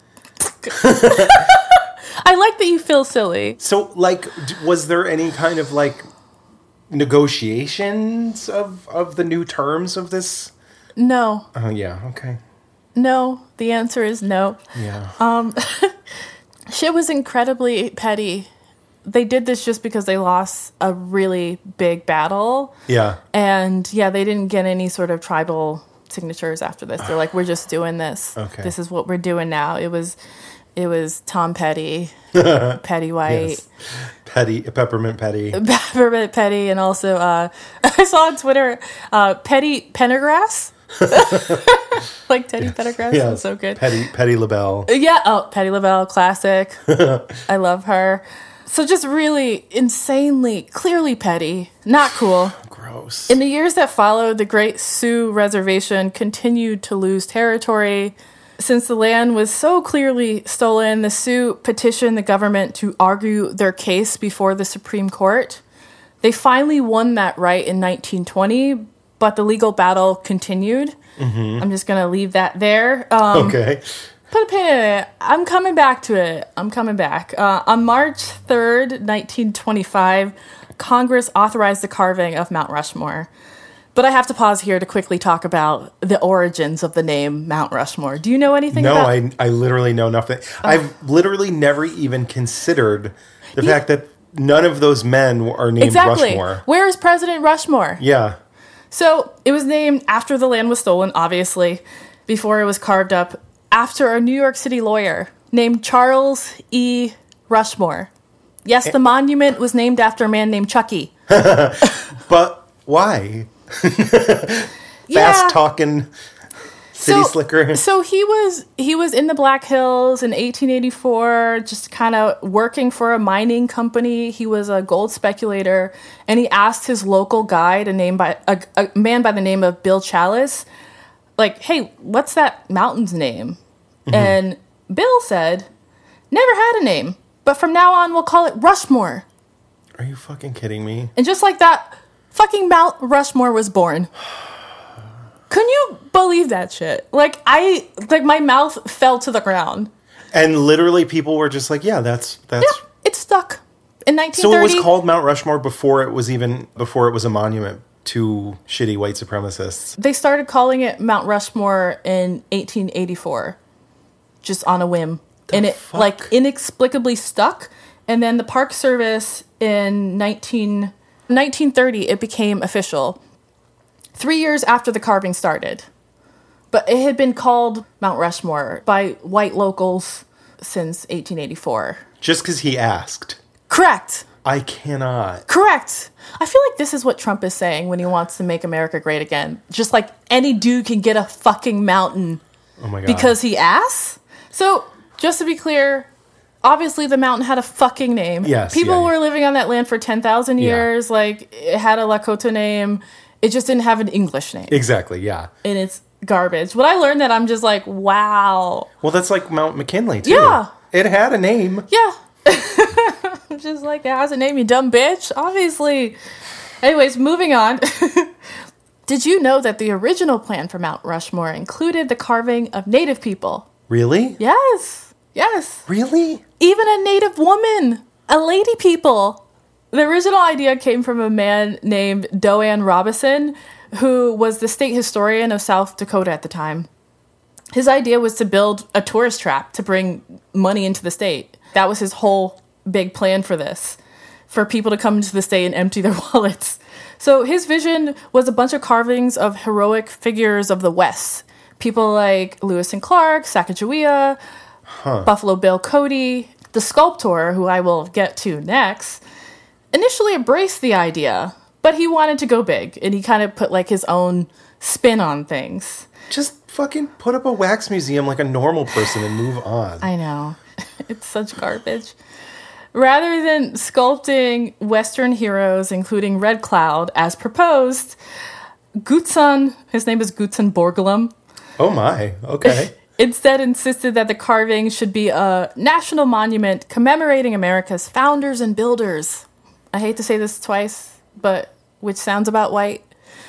I like that you feel silly. So, like, was there any kind of, like, negotiations of the new terms of this? No. Oh, yeah, okay. No. The answer is no. Yeah. Shit was incredibly petty. They did this just because they lost a really big battle. Yeah. And, yeah, they didn't get any sort of tribal signatures after this. They're like, we're just doing this. Okay. This is what we're doing now. It was It was Tom Petty, Petty White. Yes. Peppermint Petty. Peppermint Petty, and also I saw on Twitter Petty Pendergrass. Like Teddy Pendergrass. Yeah, That's so good. Petty LaBelle. Yeah, oh, Petty LaBelle, classic. I love her. So just really insanely, clearly petty. Not cool. Gross. In the years that followed, the Great Sioux Reservation continued to lose territory. Since the land was so clearly stolen, the Sioux petitioned the government to argue their case before the Supreme Court. They finally won that right in 1920, but the legal battle continued. Mm-hmm. I'm just going to leave that there. Okay. Put a pin in it. I'm coming back to it. I'm coming back. On March 3rd, 1925, Congress authorized the carving of Mount Rushmore. But I have to pause here to quickly talk about the origins of the name Mount Rushmore. Do you know anything about it? No, I literally know nothing. I've literally never even considered the fact that none of those men are named Rushmore. Where is President Rushmore? Yeah. So it was named after the land was stolen, obviously, before it was carved up, after a New York City lawyer named Charles E. Rushmore. Yes, the monument was named after a man named Chucky. But why? Fast talking city slicker. So he was in the Black Hills in 1884, just kind of working for a mining company. He was a gold speculator, and he asked his local guide, a man by the name of Bill Chalice, like, "Hey, what's that mountain's name?" Mm-hmm. And Bill said, "Never had a name, but from now on we'll call it Rushmore." Are you fucking kidding me? And just like that, fucking Mount Rushmore was born. Couldn't you believe that shit? Like my mouth fell to the ground. And literally people were just like, yeah, that's it stuck. In 1930. So it was called Mount Rushmore before it was a monument to shitty white supremacists. They started calling it Mount Rushmore in 1884. Just on a whim. And it inexplicably stuck. And then the Park Service in 1930, it became official. 3 years after the carving started. But it had been called Mount Rushmore by white locals since 1884. Just because he asked. Correct. I cannot. Correct. I feel like this is what Trump is saying when he wants to make America great again. Just like any dude can get a fucking mountain. Oh my God. Because he asks. So, just to be clear, obviously the mountain had a fucking name. Yes. People were living on that land for 10,000 years. Yeah. Like, it had a Lakota name. It just didn't have an English name. Exactly, yeah. And it's garbage. When I learned that, I'm just like, wow. Well, that's like Mount McKinley, too. Yeah. It had a name. Yeah. I'm just like, it has a name, you dumb bitch. Obviously. Anyways, moving on. Did you know that the original plan for Mount Rushmore included the carving of Native people? Really? Yes. Yes. Really? Even a Native woman. A lady people. The original idea came from a man named Doan Robison, who was the state historian of South Dakota at the time. His idea was to build a tourist trap to bring money into the state. That was his whole big plan for this, for people to come into the state and empty their wallets. So his vision was a bunch of carvings of heroic figures of the West. People like Lewis and Clark, Sacagawea, Buffalo Bill Cody. The sculptor, who I will get to next, initially embraced the idea, but he wanted to go big, and he kind of put like his own spin on things. Just fucking put up a wax museum like a normal person and move on. I know. It's such garbage. Rather than sculpting Western heroes, including Red Cloud, as proposed, Gutzon, his name is Gutzon Borglum. Oh my, okay. Instead insisted that the carving should be a national monument commemorating America's founders and builders. I hate to say this twice, but which sounds about white.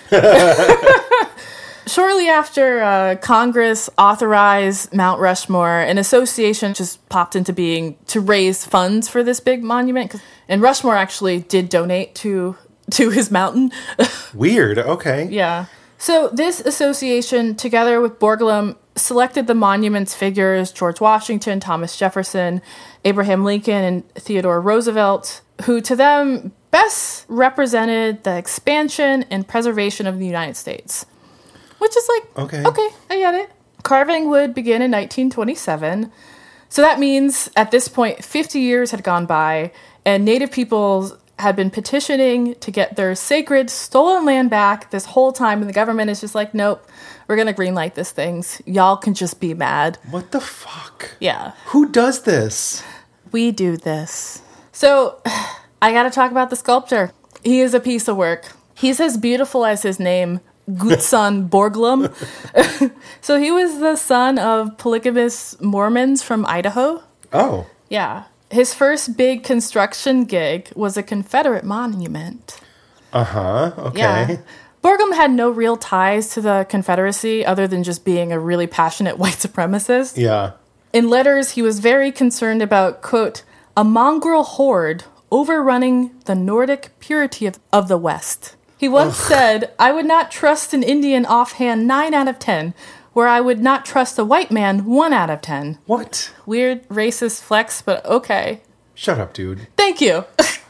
Shortly after Congress authorized Mount Rushmore, an association just popped into being to raise funds for this big monument. And Rushmore actually did donate to his mountain. Weird, okay. Yeah. So this association, together with Borglum, selected the monument's figures, George Washington, Thomas Jefferson, Abraham Lincoln, and Theodore Roosevelt, who to them best represented the expansion and preservation of the United States. Which is like, okay, I get it. Carving would begin in 1927. So that means at this point, 50 years had gone by, and Native peoples had been petitioning to get their sacred stolen land back this whole time, and the government is just like, nope, we're going to greenlight this things. Y'all can just be mad. What the fuck? Yeah. Who does this? We do this. So I got to talk about the sculptor. He is a piece of work. He's as beautiful as his name, Gutzon Borglum. So he was the son of polygamous Mormons from Idaho. Oh. Yeah. His first big construction gig was a Confederate monument. Uh-huh. Okay. Yeah. Borglum had no real ties to the Confederacy other than just being a really passionate white supremacist. Yeah. In letters, he was very concerned about, quote, a mongrel horde overrunning the Nordic purity of the West. He once said, I would not trust an Indian offhand 9 out of 10, where I would not trust a white man 1 out of 10. What? Weird racist flex, but okay. Shut up, dude. Thank you.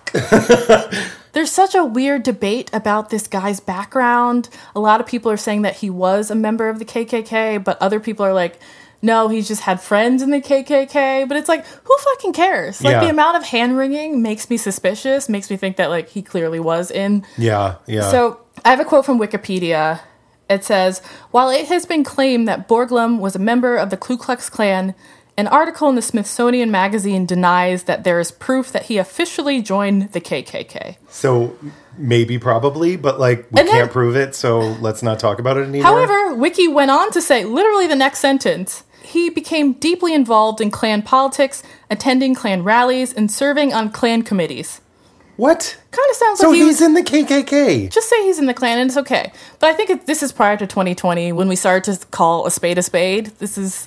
There's such a weird debate about this guy's background. A lot of people are saying that he was a member of the KKK, but other people are like, no, he just had friends in the KKK. But it's like, who fucking cares? Like, the amount of hand-wringing makes me suspicious, makes me think that, like, he clearly was in. Yeah. So I have a quote from Wikipedia. It says, while it has been claimed that Borglum was a member of the Ku Klux Klan, an article in the Smithsonian Magazine denies that there is proof that he officially joined the KKK. So maybe, probably, but like we can't prove it, so let's not talk about it anymore. However, Wiki went on to say, literally the next sentence, he became deeply involved in Klan politics, attending Klan rallies, and serving on Klan committees. What? Kind of sounds so like he's in the KKK. Just say he's in the Klan and it's okay. But I think this is prior to 2020 when we started to call a spade a spade. This is,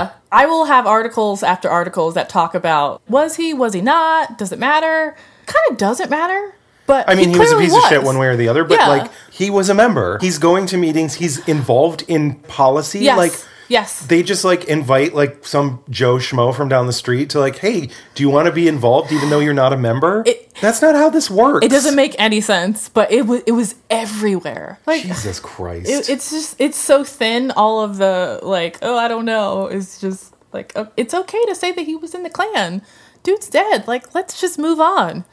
I will have articles after articles that talk about, was he not? Does it matter? Kind of doesn't matter. But I mean, he was a piece of shit one way or the other, but like, he was a member. He's going to meetings. He's involved in policy. Yes. Like, yes. They just like invite like some Joe Schmo from down the street to like, hey, do you want to be involved even though you're not a member? That's not how this works. It doesn't make any sense, but it was everywhere. Like, Jesus Christ. It's so thin. All of the like, oh, I don't know. It's just like, it's okay to say that he was in the Klan. Dude's dead. Like, let's just move on.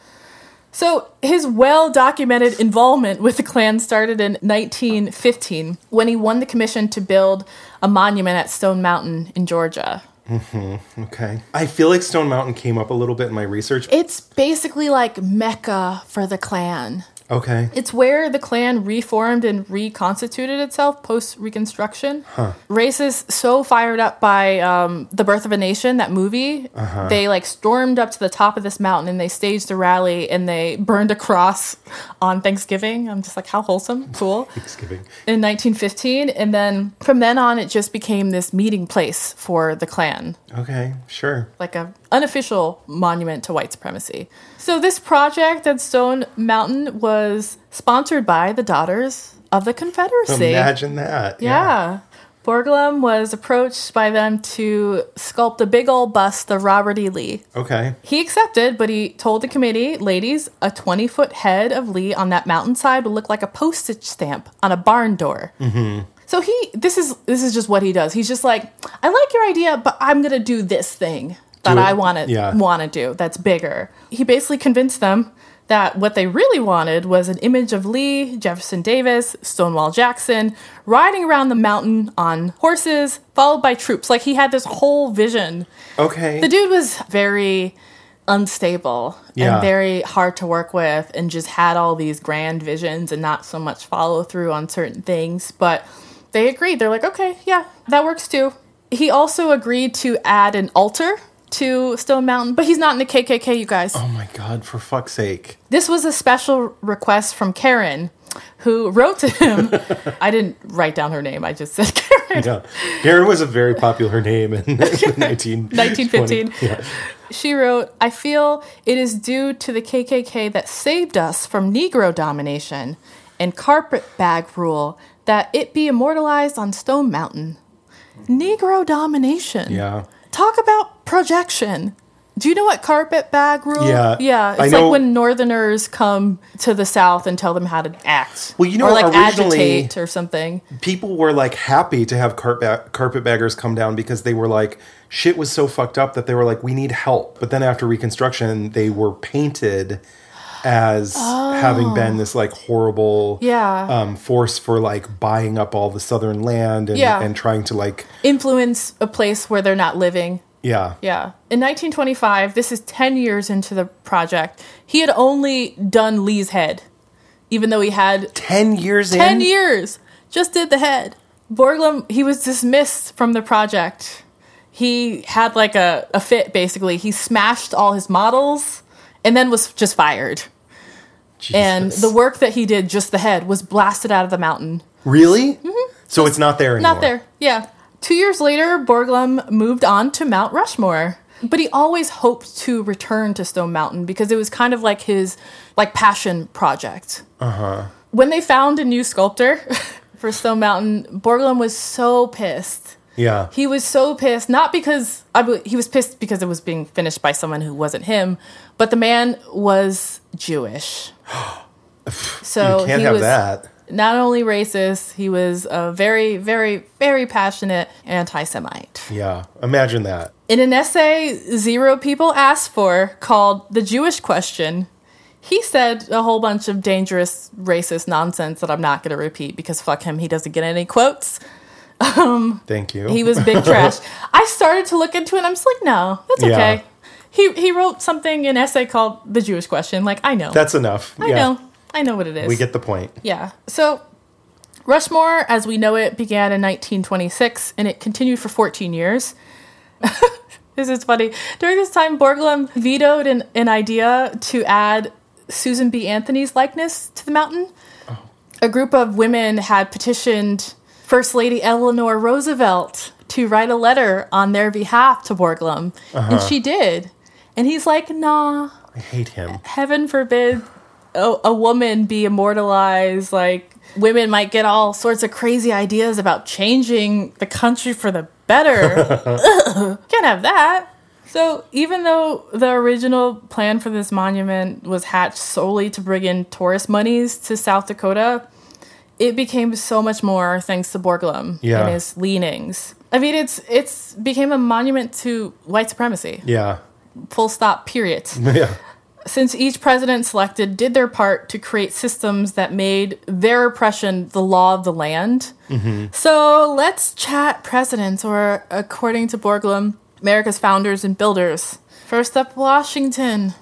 So his well-documented involvement with the Klan started in 1915 when he won the commission to build a monument at Stone Mountain in Georgia. Mm-hmm. Okay. I feel like Stone Mountain came up a little bit in my research. It's basically like Mecca for the Klan. Okay. It's where the Klan reformed and reconstituted itself post-Reconstruction. Huh. Racists so fired up by The Birth of a Nation, that movie, they like stormed up to the top of this mountain and they staged a rally and they burned a cross on Thanksgiving. I'm just like, how wholesome. Cool. Thanksgiving. In 1915. And then from then on, it just became this meeting place for the Klan. Okay, sure. Like an unofficial monument to white supremacy. So this project at Stone Mountain was sponsored by the Daughters of the Confederacy. Imagine that. Yeah. Borglum was approached by them to sculpt a big old bust of Robert E. Lee. Okay. He accepted, but he told the committee, ladies, a 20-foot head of Lee on that mountainside would look like a postage stamp on a barn door. Mm-hmm. So this is just what he does. He's just like, I like your idea, but I'm going to do this thing that I want to do that's bigger. He basically convinced them that what they really wanted was an image of Lee, Jefferson Davis, Stonewall Jackson, riding around the mountain on horses, followed by troops. Like, he had this whole vision. Okay. The dude was very unstable and very hard to work with and just had all these grand visions and not so much follow through on certain things. But they agreed. They're like, okay, yeah, that works too. He also agreed to add an altar to Stone Mountain, but he's not in the KKK, you guys. Oh my God, for fuck's sake. This was a special request from Karen, who wrote to him. I didn't write down her name, I just said Karen. Yeah. Karen was a very popular name in 1915. Yeah. She wrote, I feel it is due to the KKK that saved us from Negro domination and carpetbag rule that it be immortalized on Stone Mountain. Negro domination. Yeah. Talk about projection. Do you know what carpetbag rule? Yeah. Yeah. I It's know- like when Northerners come to the South and tell them how to act. Well, you know, or like originally- agitate or something. People were like happy to have carpetbaggers come down because they were like, shit was so fucked up that they were like, we need help. But then after Reconstruction, they were painted as having been this like horrible Yeah. force for like buying up all the southern land and, Yeah. and trying to like, Influence a place where they're not living. yeah. Yeah. In 1925, this is 10 years into the project, he had only done Lee's head, even though he had 10 years 10 in? years. Just did the head. Borglum, he was dismissed from the project. He had like a fit, basically. He smashed all his models and then was just fired. Jesus. And the work that he did, just the head, was blasted out of the mountain. Really? Mm-hmm. So it's not there anymore? Not there, yeah. 2 years later, Borglum moved on to Mount Rushmore. But he always hoped to return to Stone Mountain because it was kind of like his passion project. Uh-huh. When they found a new sculptor for Stone Mountain, Borglum was so pissed. Yeah. He was so pissed, not because he was pissed because it was being finished by someone who wasn't him, but the man was Jewish. So You can't he have was that. not only racist, he was a very, very, very passionate anti-Semite. Yeah. Imagine that. In an essay Zero People asked for called The Jewish Question, he said a whole bunch of dangerous racist nonsense that I'm not going to repeat because fuck him, he doesn't get any quotes. Thank you. He was big trash. I started to look into it and I'm just like, no, that's Yeah. okay. He wrote something, an essay called The Jewish Question. Like, I know. That's enough. I know what it is. We get the point. Yeah. So Rushmore, as we know it, began in 1926 and it continued for 14 years. This is funny. During this time, Borglum vetoed an idea to add Susan B. Anthony's likeness to the mountain. Oh. A group of women had petitioned First Lady Eleanor Roosevelt to write a letter on their behalf to Borglum. And she did. And he's like, nah, I hate him. heaven forbid a woman be immortalized. Like, women might get all sorts of crazy ideas about changing the country for the better. Can't have that. So even though the original plan for this monument was hatched solely to bring in tourist monies to South Dakota, it became so much more thanks to Borglum and his leanings. I mean, it's became a monument to white supremacy. Yeah. Full stop, period. Yeah. Since each president selected did their part to create systems that made their oppression the law of the land. Mm-hmm. So let's chat presidents, or according to Borglum, America's founders and builders. First up, Washington.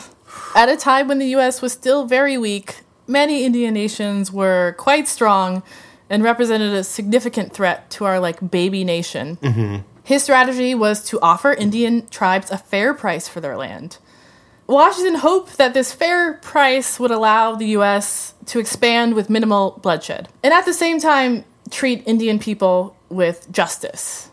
At a time when the U.S. was still very weak, many Indian nations were quite strong and represented a significant threat to our baby nation. Mm-hmm. His strategy was to offer Indian tribes a fair price for their land. Washington hoped that this fair price would allow the U.S. to expand with minimal bloodshed, and at the same time treat Indian people with justice.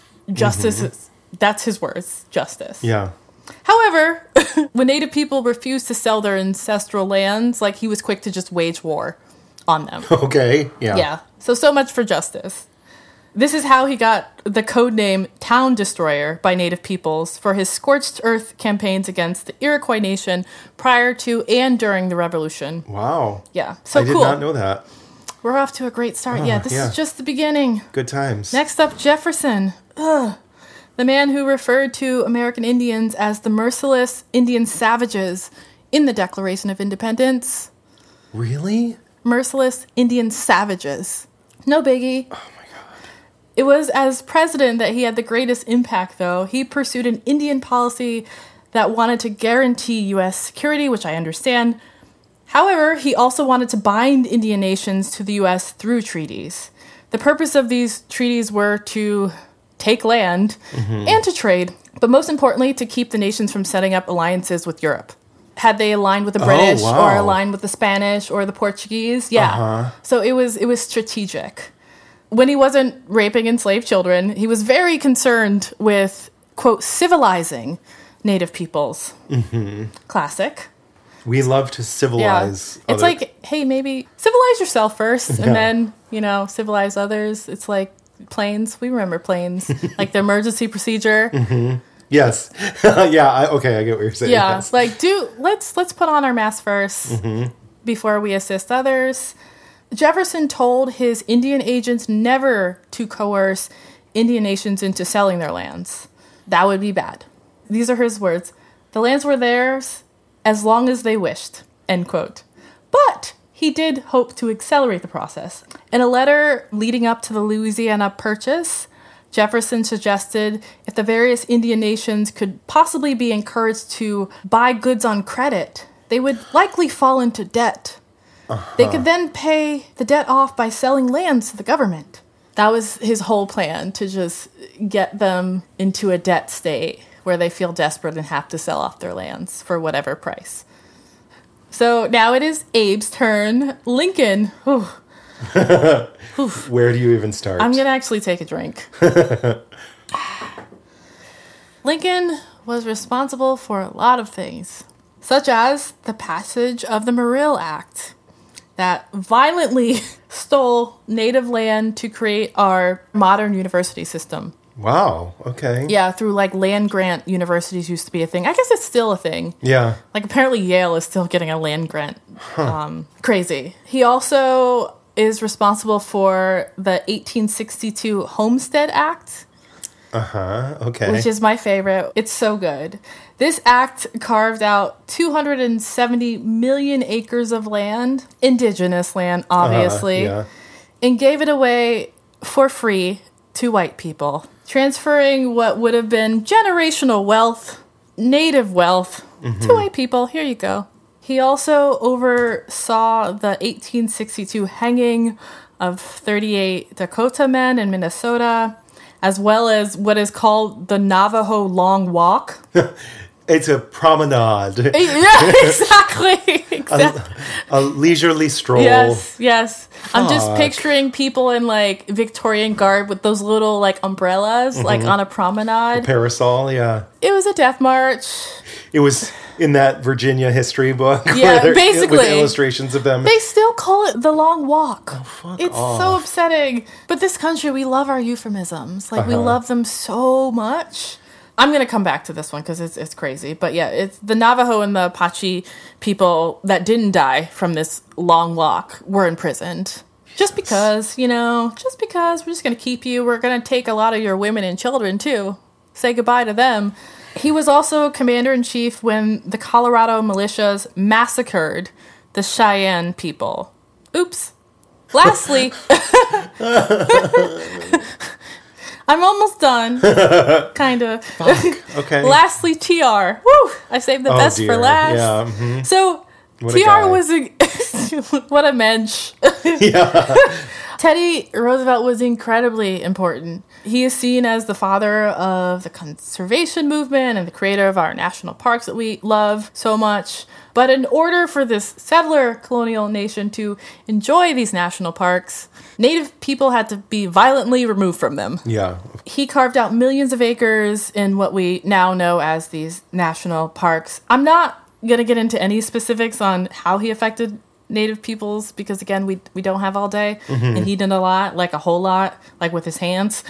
Justice, that's his words, justice. Yeah. However, when Native people refused to sell their ancestral lands, he was quick to just wage war on them. Okay. Yeah. Yeah. So much for justice. This is how he got the code name Town Destroyer by Native peoples for his scorched earth campaigns against the Iroquois Nation prior to and during the Revolution. Wow. Yeah. So I did cool. not know that. We're off to a great start. This is just the beginning. Good times. Next up, Jefferson. The man who referred to American Indians as the merciless Indian savages in the Declaration of Independence. Really? Merciless Indian savages. No biggie. Oh my God. It was as president that he had the greatest impact, though. He pursued an Indian policy that wanted to guarantee U.S. security, which I understand. However, he also wanted to bind Indian nations to the U.S. through treaties. The purpose of these treaties were to take land and to trade, but most importantly, to keep the nations from setting up alliances with Europe. Had they aligned with the British or aligned with the Spanish or the Portuguese? Yeah. So it was strategic. When he wasn't raping enslaved children, he was very concerned with, quote, civilizing Native peoples. Mm-hmm. Classic. We love to civilize. Yeah. It's like, hey, maybe civilize yourself first and then, civilize others. It's like planes. We remember planes. Like the emergency procedure. Mm-hmm. Yes. Yeah. Okay. I get what you're saying. Yeah, Yes. like let's put on our mask first before we assist others. Jefferson told his Indian agents never to coerce Indian nations into selling their lands. That would be bad. These are his words. The lands were theirs as long as they wished, end quote. But he did hope to accelerate the process. In a letter leading up to the Louisiana Purchase, Jefferson suggested if the various Indian nations could possibly be encouraged to buy goods on credit, they would likely fall into debt. They could then pay the debt off by selling lands to the government. That was his whole plan, to just get them into a debt state where they feel desperate and have to sell off their lands for whatever price. So now it is Abe's turn. Lincoln. Whew. Where do you even start? I'm going to actually take a drink. Lincoln was responsible for a lot of things, such as the passage of the Morrill Act that violently stole native land to create our modern university system. Wow. Okay. Yeah, through like land grant universities used to be a thing. I guess it's still a thing. Yeah. Like apparently Yale is still getting a land grant. Crazy. He also is responsible for the 1862 Homestead Act. Okay. Which is my favorite. It's so good. This act carved out 270 million acres of land, indigenous land, obviously, Yeah. and gave it away for free to white people, transferring what would have been generational wealth, native wealth, to white people. Here you go. He also oversaw the 1862 hanging of 38 Dakota men in Minnesota, as well as what is called the Navajo Long Walk. It's a promenade. Yeah, exactly. A leisurely stroll. Yes. I'm just Fuck. picturing people in like Victorian garb with those little like umbrellas, like on a promenade. Parasol, yeah. It was a death march. It was in that Virginia history book. Yeah, basically. With illustrations of them. They still call it the Long Walk. It's off. so upsetting. But this country, we love our euphemisms. Like, we love them so much. I'm going to come back to this one because it's crazy. But yeah, it's the Navajo and the Apache people that didn't die from this long walk were imprisoned. Just because, just because we're just going to keep you. We're going to take a lot of your women and children, too. Say goodbye to them. He was also commander-in-chief when the Colorado militias massacred the Cheyenne people. Oops. Lastly, I'm almost done. Kind of. Okay. Lastly, TR. Woo! I saved the best dear. for last. Yeah. Mhm. So, What a TR guy. was what a mensch. Yeah. Teddy Roosevelt was incredibly important. He is seen as the father of the conservation movement and the creator of our national parks that we love so much. But in order for this settler colonial nation to enjoy these national parks, Native people had to be violently removed from them. Yeah. He carved out millions of acres in what we now know as these national parks. I'm not going to get into any specifics on how he affected Native peoples because, again, we don't have all day. And he did a lot, like a whole lot, like with his hands.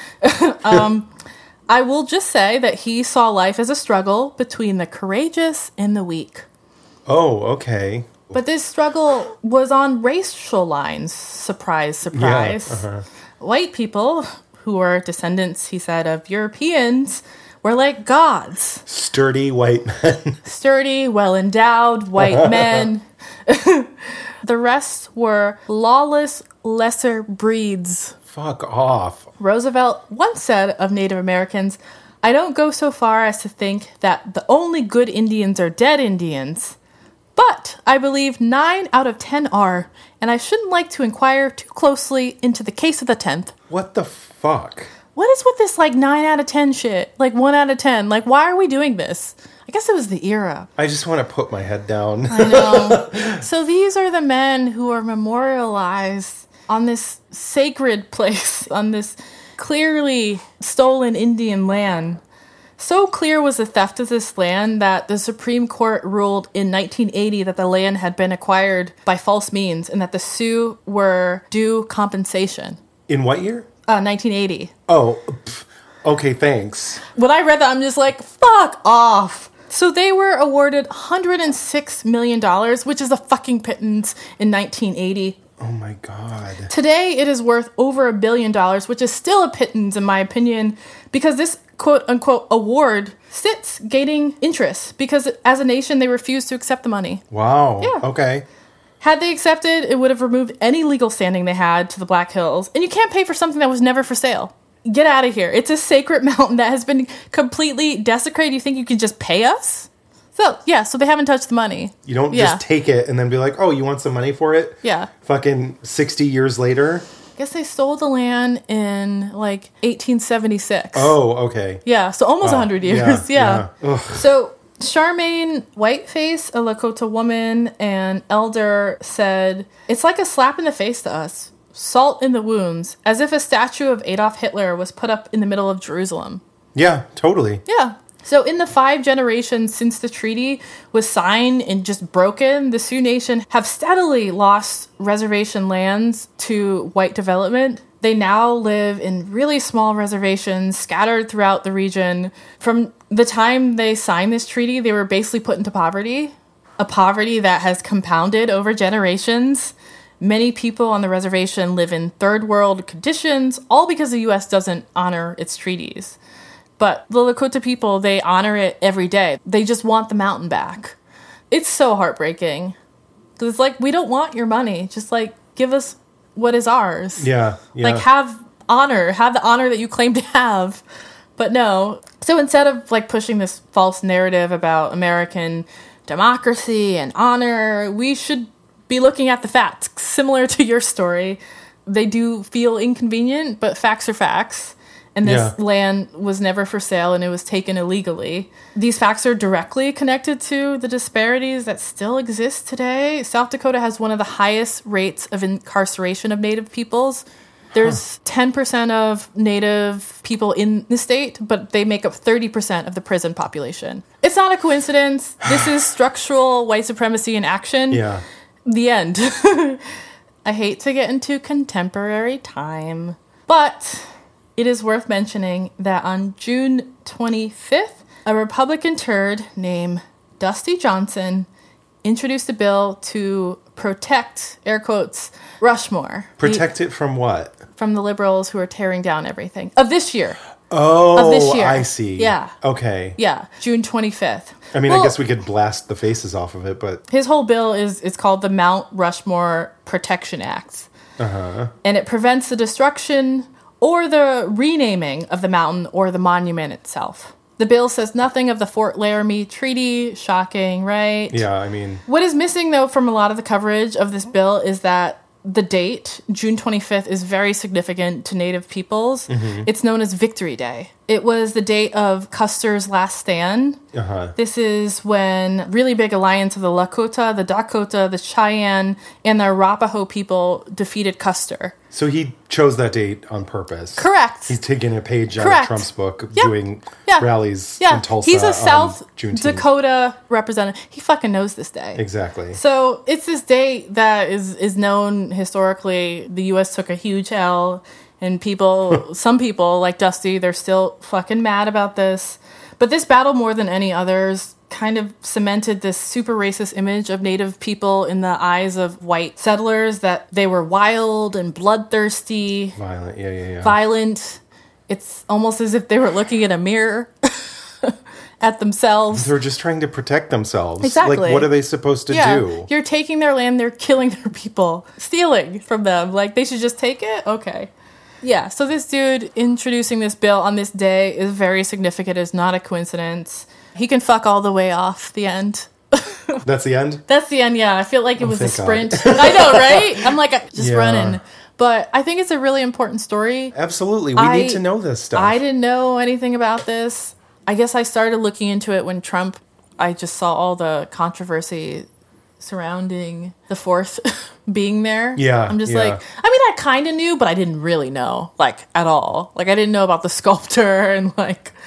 I will just say that he saw life as a struggle between the courageous and the weak. Oh, okay. But this struggle was on racial lines. Surprise, surprise. Yeah, White people, who were descendants, he said, of Europeans, were like gods. Sturdy white men. Sturdy, well-endowed white men. The rest were lawless, lesser breeds. Fuck off. Roosevelt once said of Native Americans, "I don't go so far as to think that the only good Indians are dead Indians. But I believe 9 out of 10 are, and I shouldn't like to inquire too closely into the case of the 10th. What the fuck? What is with this, 9 out of 10 shit? 1 out of 10? Why are we doing this? I guess it was the era. I just want to put my head down. I know. So these are the men who are memorialized on this sacred place, on this clearly stolen Indian land. So clear was the theft of this land that the Supreme Court ruled in 1980 that the land had been acquired by false means and that the Sioux were due compensation. In what year? 1980. Oh, pff, Okay, thanks. When I read that, I'm just like, fuck off. So they were awarded $106 million, which is a fucking pittance in 1980. Oh my God. Today, it is worth over $1 billion, which is still a pittance, in my opinion, because this quote-unquote award sits gaining interest, because as a nation, they refuse to accept the money. Wow. Yeah. Okay. Had they accepted, it would have removed any legal standing they had to the Black Hills. And you can't pay for something that was never for sale. Get out of here. It's a sacred mountain that has been completely desecrated. You think you can just pay us? So they haven't touched the money. You don't just take it and then be like, oh, you want some money for it? Yeah. Fucking 60 years later? I guess they stole the land in, 1876. Oh, okay. Yeah, so almost 100 years. Yeah. Ugh. So Charmaine Whiteface, a Lakota woman and elder, said, "It's like a slap in the face to us. Salt in the wounds, as if a statue of Adolf Hitler was put up in the middle of Jerusalem." Yeah, totally. Yeah. So in the 5 generations since the treaty was signed and just broken, the Sioux Nation have steadily lost reservation lands to white development. They now live in really small reservations scattered throughout the region. From the time they signed this treaty, they were basically put into poverty, a poverty that has compounded over generations. Many people on the reservation live in third world conditions, all because the U.S. doesn't honor its treaties. But the Lakota people, they honor it every day. They just want the mountain back. It's so heartbreaking. Because it's like, we don't want your money. Just give us what is ours. Yeah. Have the honor that you claim to have. But no. So instead of pushing this false narrative about American democracy and honor, we should be looking at the facts. Similar to your story, they do feel inconvenient, but facts are facts. And this land was never for sale, and it was taken illegally. These facts are directly connected to the disparities that still exist today. South Dakota has one of the highest rates of incarceration of Native peoples. There's 10% of Native people in the state, but they make up 30% of the prison population. It's not a coincidence. This is structural white supremacy in action. Yeah. The end. I hate to get into contemporary time, but it is worth mentioning that on June 25th, a Republican turd named Dusty Johnson introduced a bill to protect, air quotes, Rushmore. Protect it from what? From the liberals who are tearing down everything. Of this year. Oh, of this year. I see. Yeah. Okay. Yeah, June 25th. I mean, I guess we could blast the faces off of it, but... His whole bill is called the Mount Rushmore Protection Act. Uh-huh. And it prevents the destruction or the renaming of the mountain or the monument itself. The bill says nothing of the Fort Laramie Treaty. Shocking, right? Yeah, I mean... What is missing, though, from a lot of the coverage of this bill is that the date, June 25th, is very significant to Native peoples. Mm-hmm. It's known as Victory Day. It was the date of Custer's last stand. Uh-huh. This is when really big alliance of the Lakota, the Dakota, the Cheyenne, and the Arapaho people defeated Custer. So he chose that date on purpose. Correct. He's taking a page out of Trump's book, doing rallies in Tulsa. He's a South Juneteenth. Dakota representative. He fucking knows this day. Exactly. So it's this date that is known historically. The U.S. took a huge L, and some people like Dusty, they're still fucking mad about this. But this battle, more than any others, kind of cemented this super racist image of Native people in the eyes of white settlers, that they were wild and bloodthirsty. Violent, yeah. Violent. It's almost as if they were looking in a mirror at themselves. They're just trying to protect themselves. Exactly. What are they supposed to do? You're taking their land, they're killing their people, stealing from them. They should just take it? Okay. Yeah, so this dude introducing this bill on this day is very significant. It's not a coincidence. He can fuck all the way off the end. That's the end? That's the end, yeah. I feel like it was a sprint. I know, right? I'm just running. But I think it's a really important story. Absolutely. We need to know this stuff. I didn't know anything about this. I guess I started looking into it when I just saw all the controversy surrounding the 4th being there. Yeah. I'm just I kind of knew, but I didn't really know, at all. I didn't know about the sculptor and,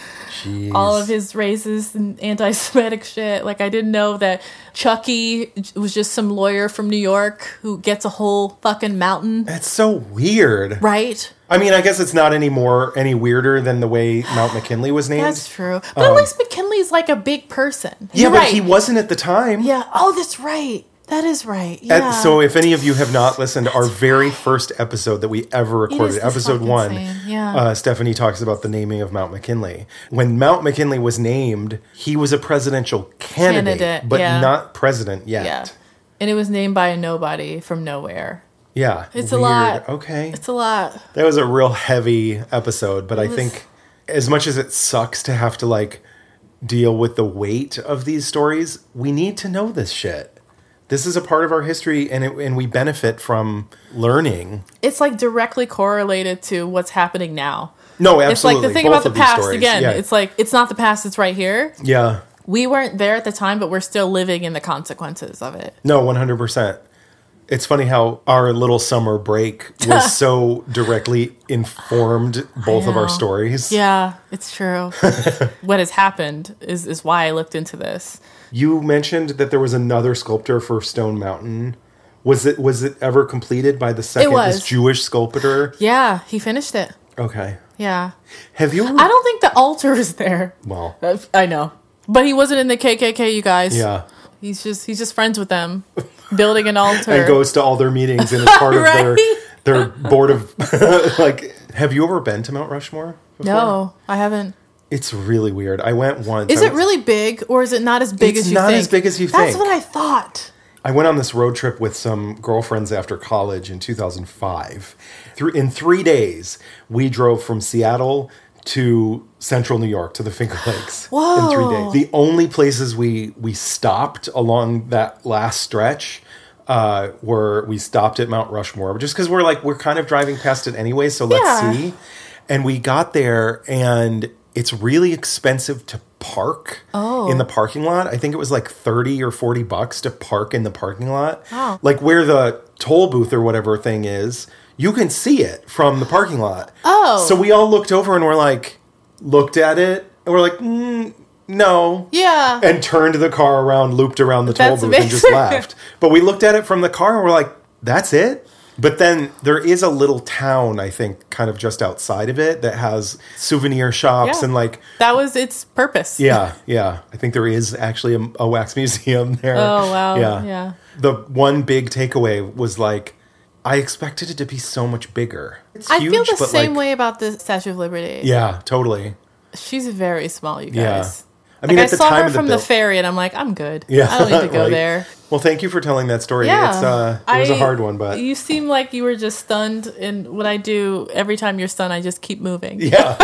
all of his racist and anti-Semitic shit. Like, I didn't know that Chucky was just some lawyer from New York who gets a whole fucking mountain. That's so weird. Right? I mean, I guess it's not any weirder than the way Mount McKinley was named. That's true. But at least McKinley's like a big person. Yeah, You're but right. he wasn't at the time. Yeah. Oh, that's right. That is right. Yeah. So if any of you have not listened, our very first episode that we ever recorded, this episode fucking 1, insane. Yeah. Stephanie talks about the naming of Mount McKinley. When Mount McKinley was named, he was a presidential candidate, but yeah. not president yet. Yeah. And it was named by a nobody from nowhere. Yeah. It's a lot. Okay. It's a lot. That was a real heavy episode, but I think as much as it sucks to have to like deal with the weight of these stories, we need to know this shit. This is a part of our history, and we benefit from learning. It's like directly correlated to what's happening now. No, absolutely. It's like the thing Both about the of these past, stories. again, Yeah. it's like, it's not the past, it's right here. Yeah. We weren't there at the time, but we're still living in the consequences of it. No, 100%. It's funny how our little summer break was so directly informed both of our know. stories. Yeah, it's true. What has happened is why I looked into this. You mentioned that there was another sculptor for Stone Mountain. Was it ever completed by the second was. this Jewish sculptor? Yeah, he finished it. Okay. Yeah. Have you ever, I don't think the altar is there. well, I know. But he wasn't in the KKK, you guys. yeah. He's just friends with them, building an altar. And goes to all their meetings and is part of Right? their board of like. Have you ever been to Mount Rushmore before? No, I haven't. It's really weird. I went once. Is it really big, or is it not as big It's as you not think? as big as you That's think. what I thought. I went on this road trip with some girlfriends after college in 2005. In 3 days, we drove from Seattle to central New York to the Finger Lakes. Whoa. In 3 days. The only places we stopped along that last stretch were we stopped at Mount Rushmore, just because we're kind of driving past it anyway, so let's Yeah. see. And we got there, and it's really expensive to park in the parking lot. I think it was like $30 or $40 to park in the parking lot. Wow. Like where the toll booth or whatever thing is, you can see it from the parking lot. Oh. So we all looked over and looked at it, and we're like, no. Yeah. And turned the car around, looped around the toll That's booth, and just amazing. left. But we looked at it from the car, and we're like, that's it? But then there is a little town, I think, kind of just outside of it that has souvenir shops Yeah. and like... That was its purpose. Yeah. I think there is actually a wax museum there. Oh, wow. Yeah. The one big takeaway was like, I expected it to be so much bigger. It's I huge, feel the but same like, way about the Statue of Liberty. Yeah, totally. She's very small, you Yeah. guys. I mean, I at the saw time her of the from the build- ferry, and I'm like, I'm good. Yeah, I don't need to go right. there. Well, thank you for telling that story. Yeah. It was a hard one, but You seem like you were just stunned, and what I do, every time you're stunned, I just keep moving. yeah.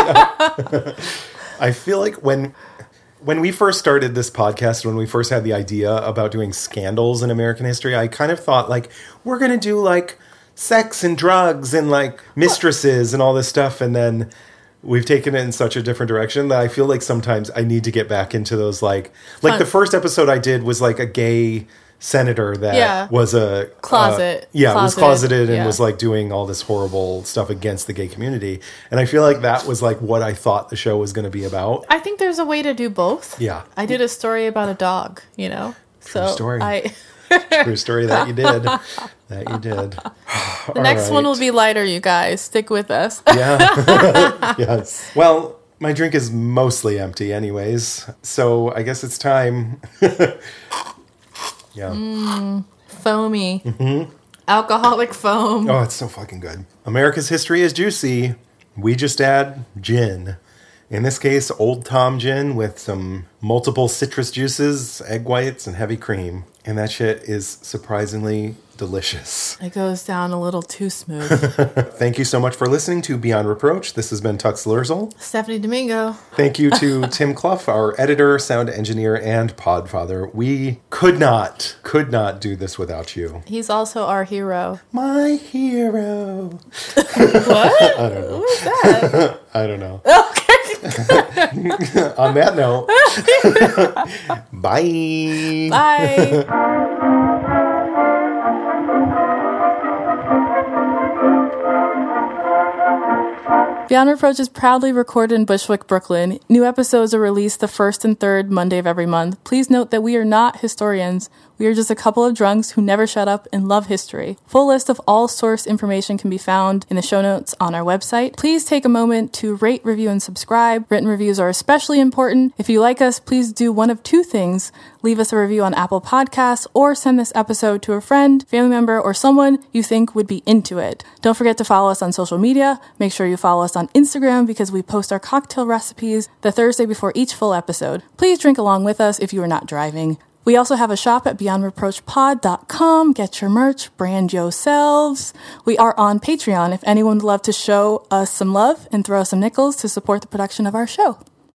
I feel like when we first started this podcast, when we first had the idea about doing scandals in American history, I kind of thought like, we're going to do like sex and drugs and like mistresses and all this stuff. And then we've taken it in such a different direction that I feel like sometimes I need to get back into those like Fun. the first episode I did was like a gay senator that Yeah. was a Closet. was closeted and Yeah. was like doing all this horrible stuff against the gay community. And I feel like that was like what I thought the show was going to be about. I think there's a way to do both. Yeah. I did a story about a dog, So story. I True story that you did. the next one will be lighter, you guys. Stick with us. Yeah. Yes. Well, my drink is mostly empty anyways, so I guess it's time. Yeah. Foamy. Mm-hmm. Alcoholic foam. Oh, it's so fucking good. America's history is juicy. We just add gin. In this case, Old Tom gin with some multiple citrus juices, egg whites, and heavy cream. And that shit is surprisingly delicious. It goes down a little too smooth. Thank you so much for listening to Beyond Reproach. This has been Tux Lurzel. Stephanie Domingo. Thank you to Tim Clough, our editor, sound engineer, and podfather. We could not do this without you. He's also our hero. My hero. What? I don't know. What is that? I don't know. Okay. On that note, bye. Bye. Beyond Reproach is proudly recorded in Bushwick, Brooklyn. New episodes are released the first and third Monday of every month. Please note that we are not historians. We are just a couple of drunks who never shut up and love history. Full list of all source information can be found in the show notes on our website. Please take a moment to rate, review, and subscribe. Written reviews are especially important. If you like us, please do one of two things. Leave us a review on Apple Podcasts or send this episode to a friend, family member, or someone you think would be into it. Don't forget to follow us on social media. Make sure you follow us on Instagram because we post our cocktail recipes the Thursday before each full episode. Please drink along with us if you are not driving. We also have a shop at beyondreproachpod.com. Get your merch, brand yourselves. We are on Patreon if anyone would love to show us some love and throw us some nickels to support the production of our show.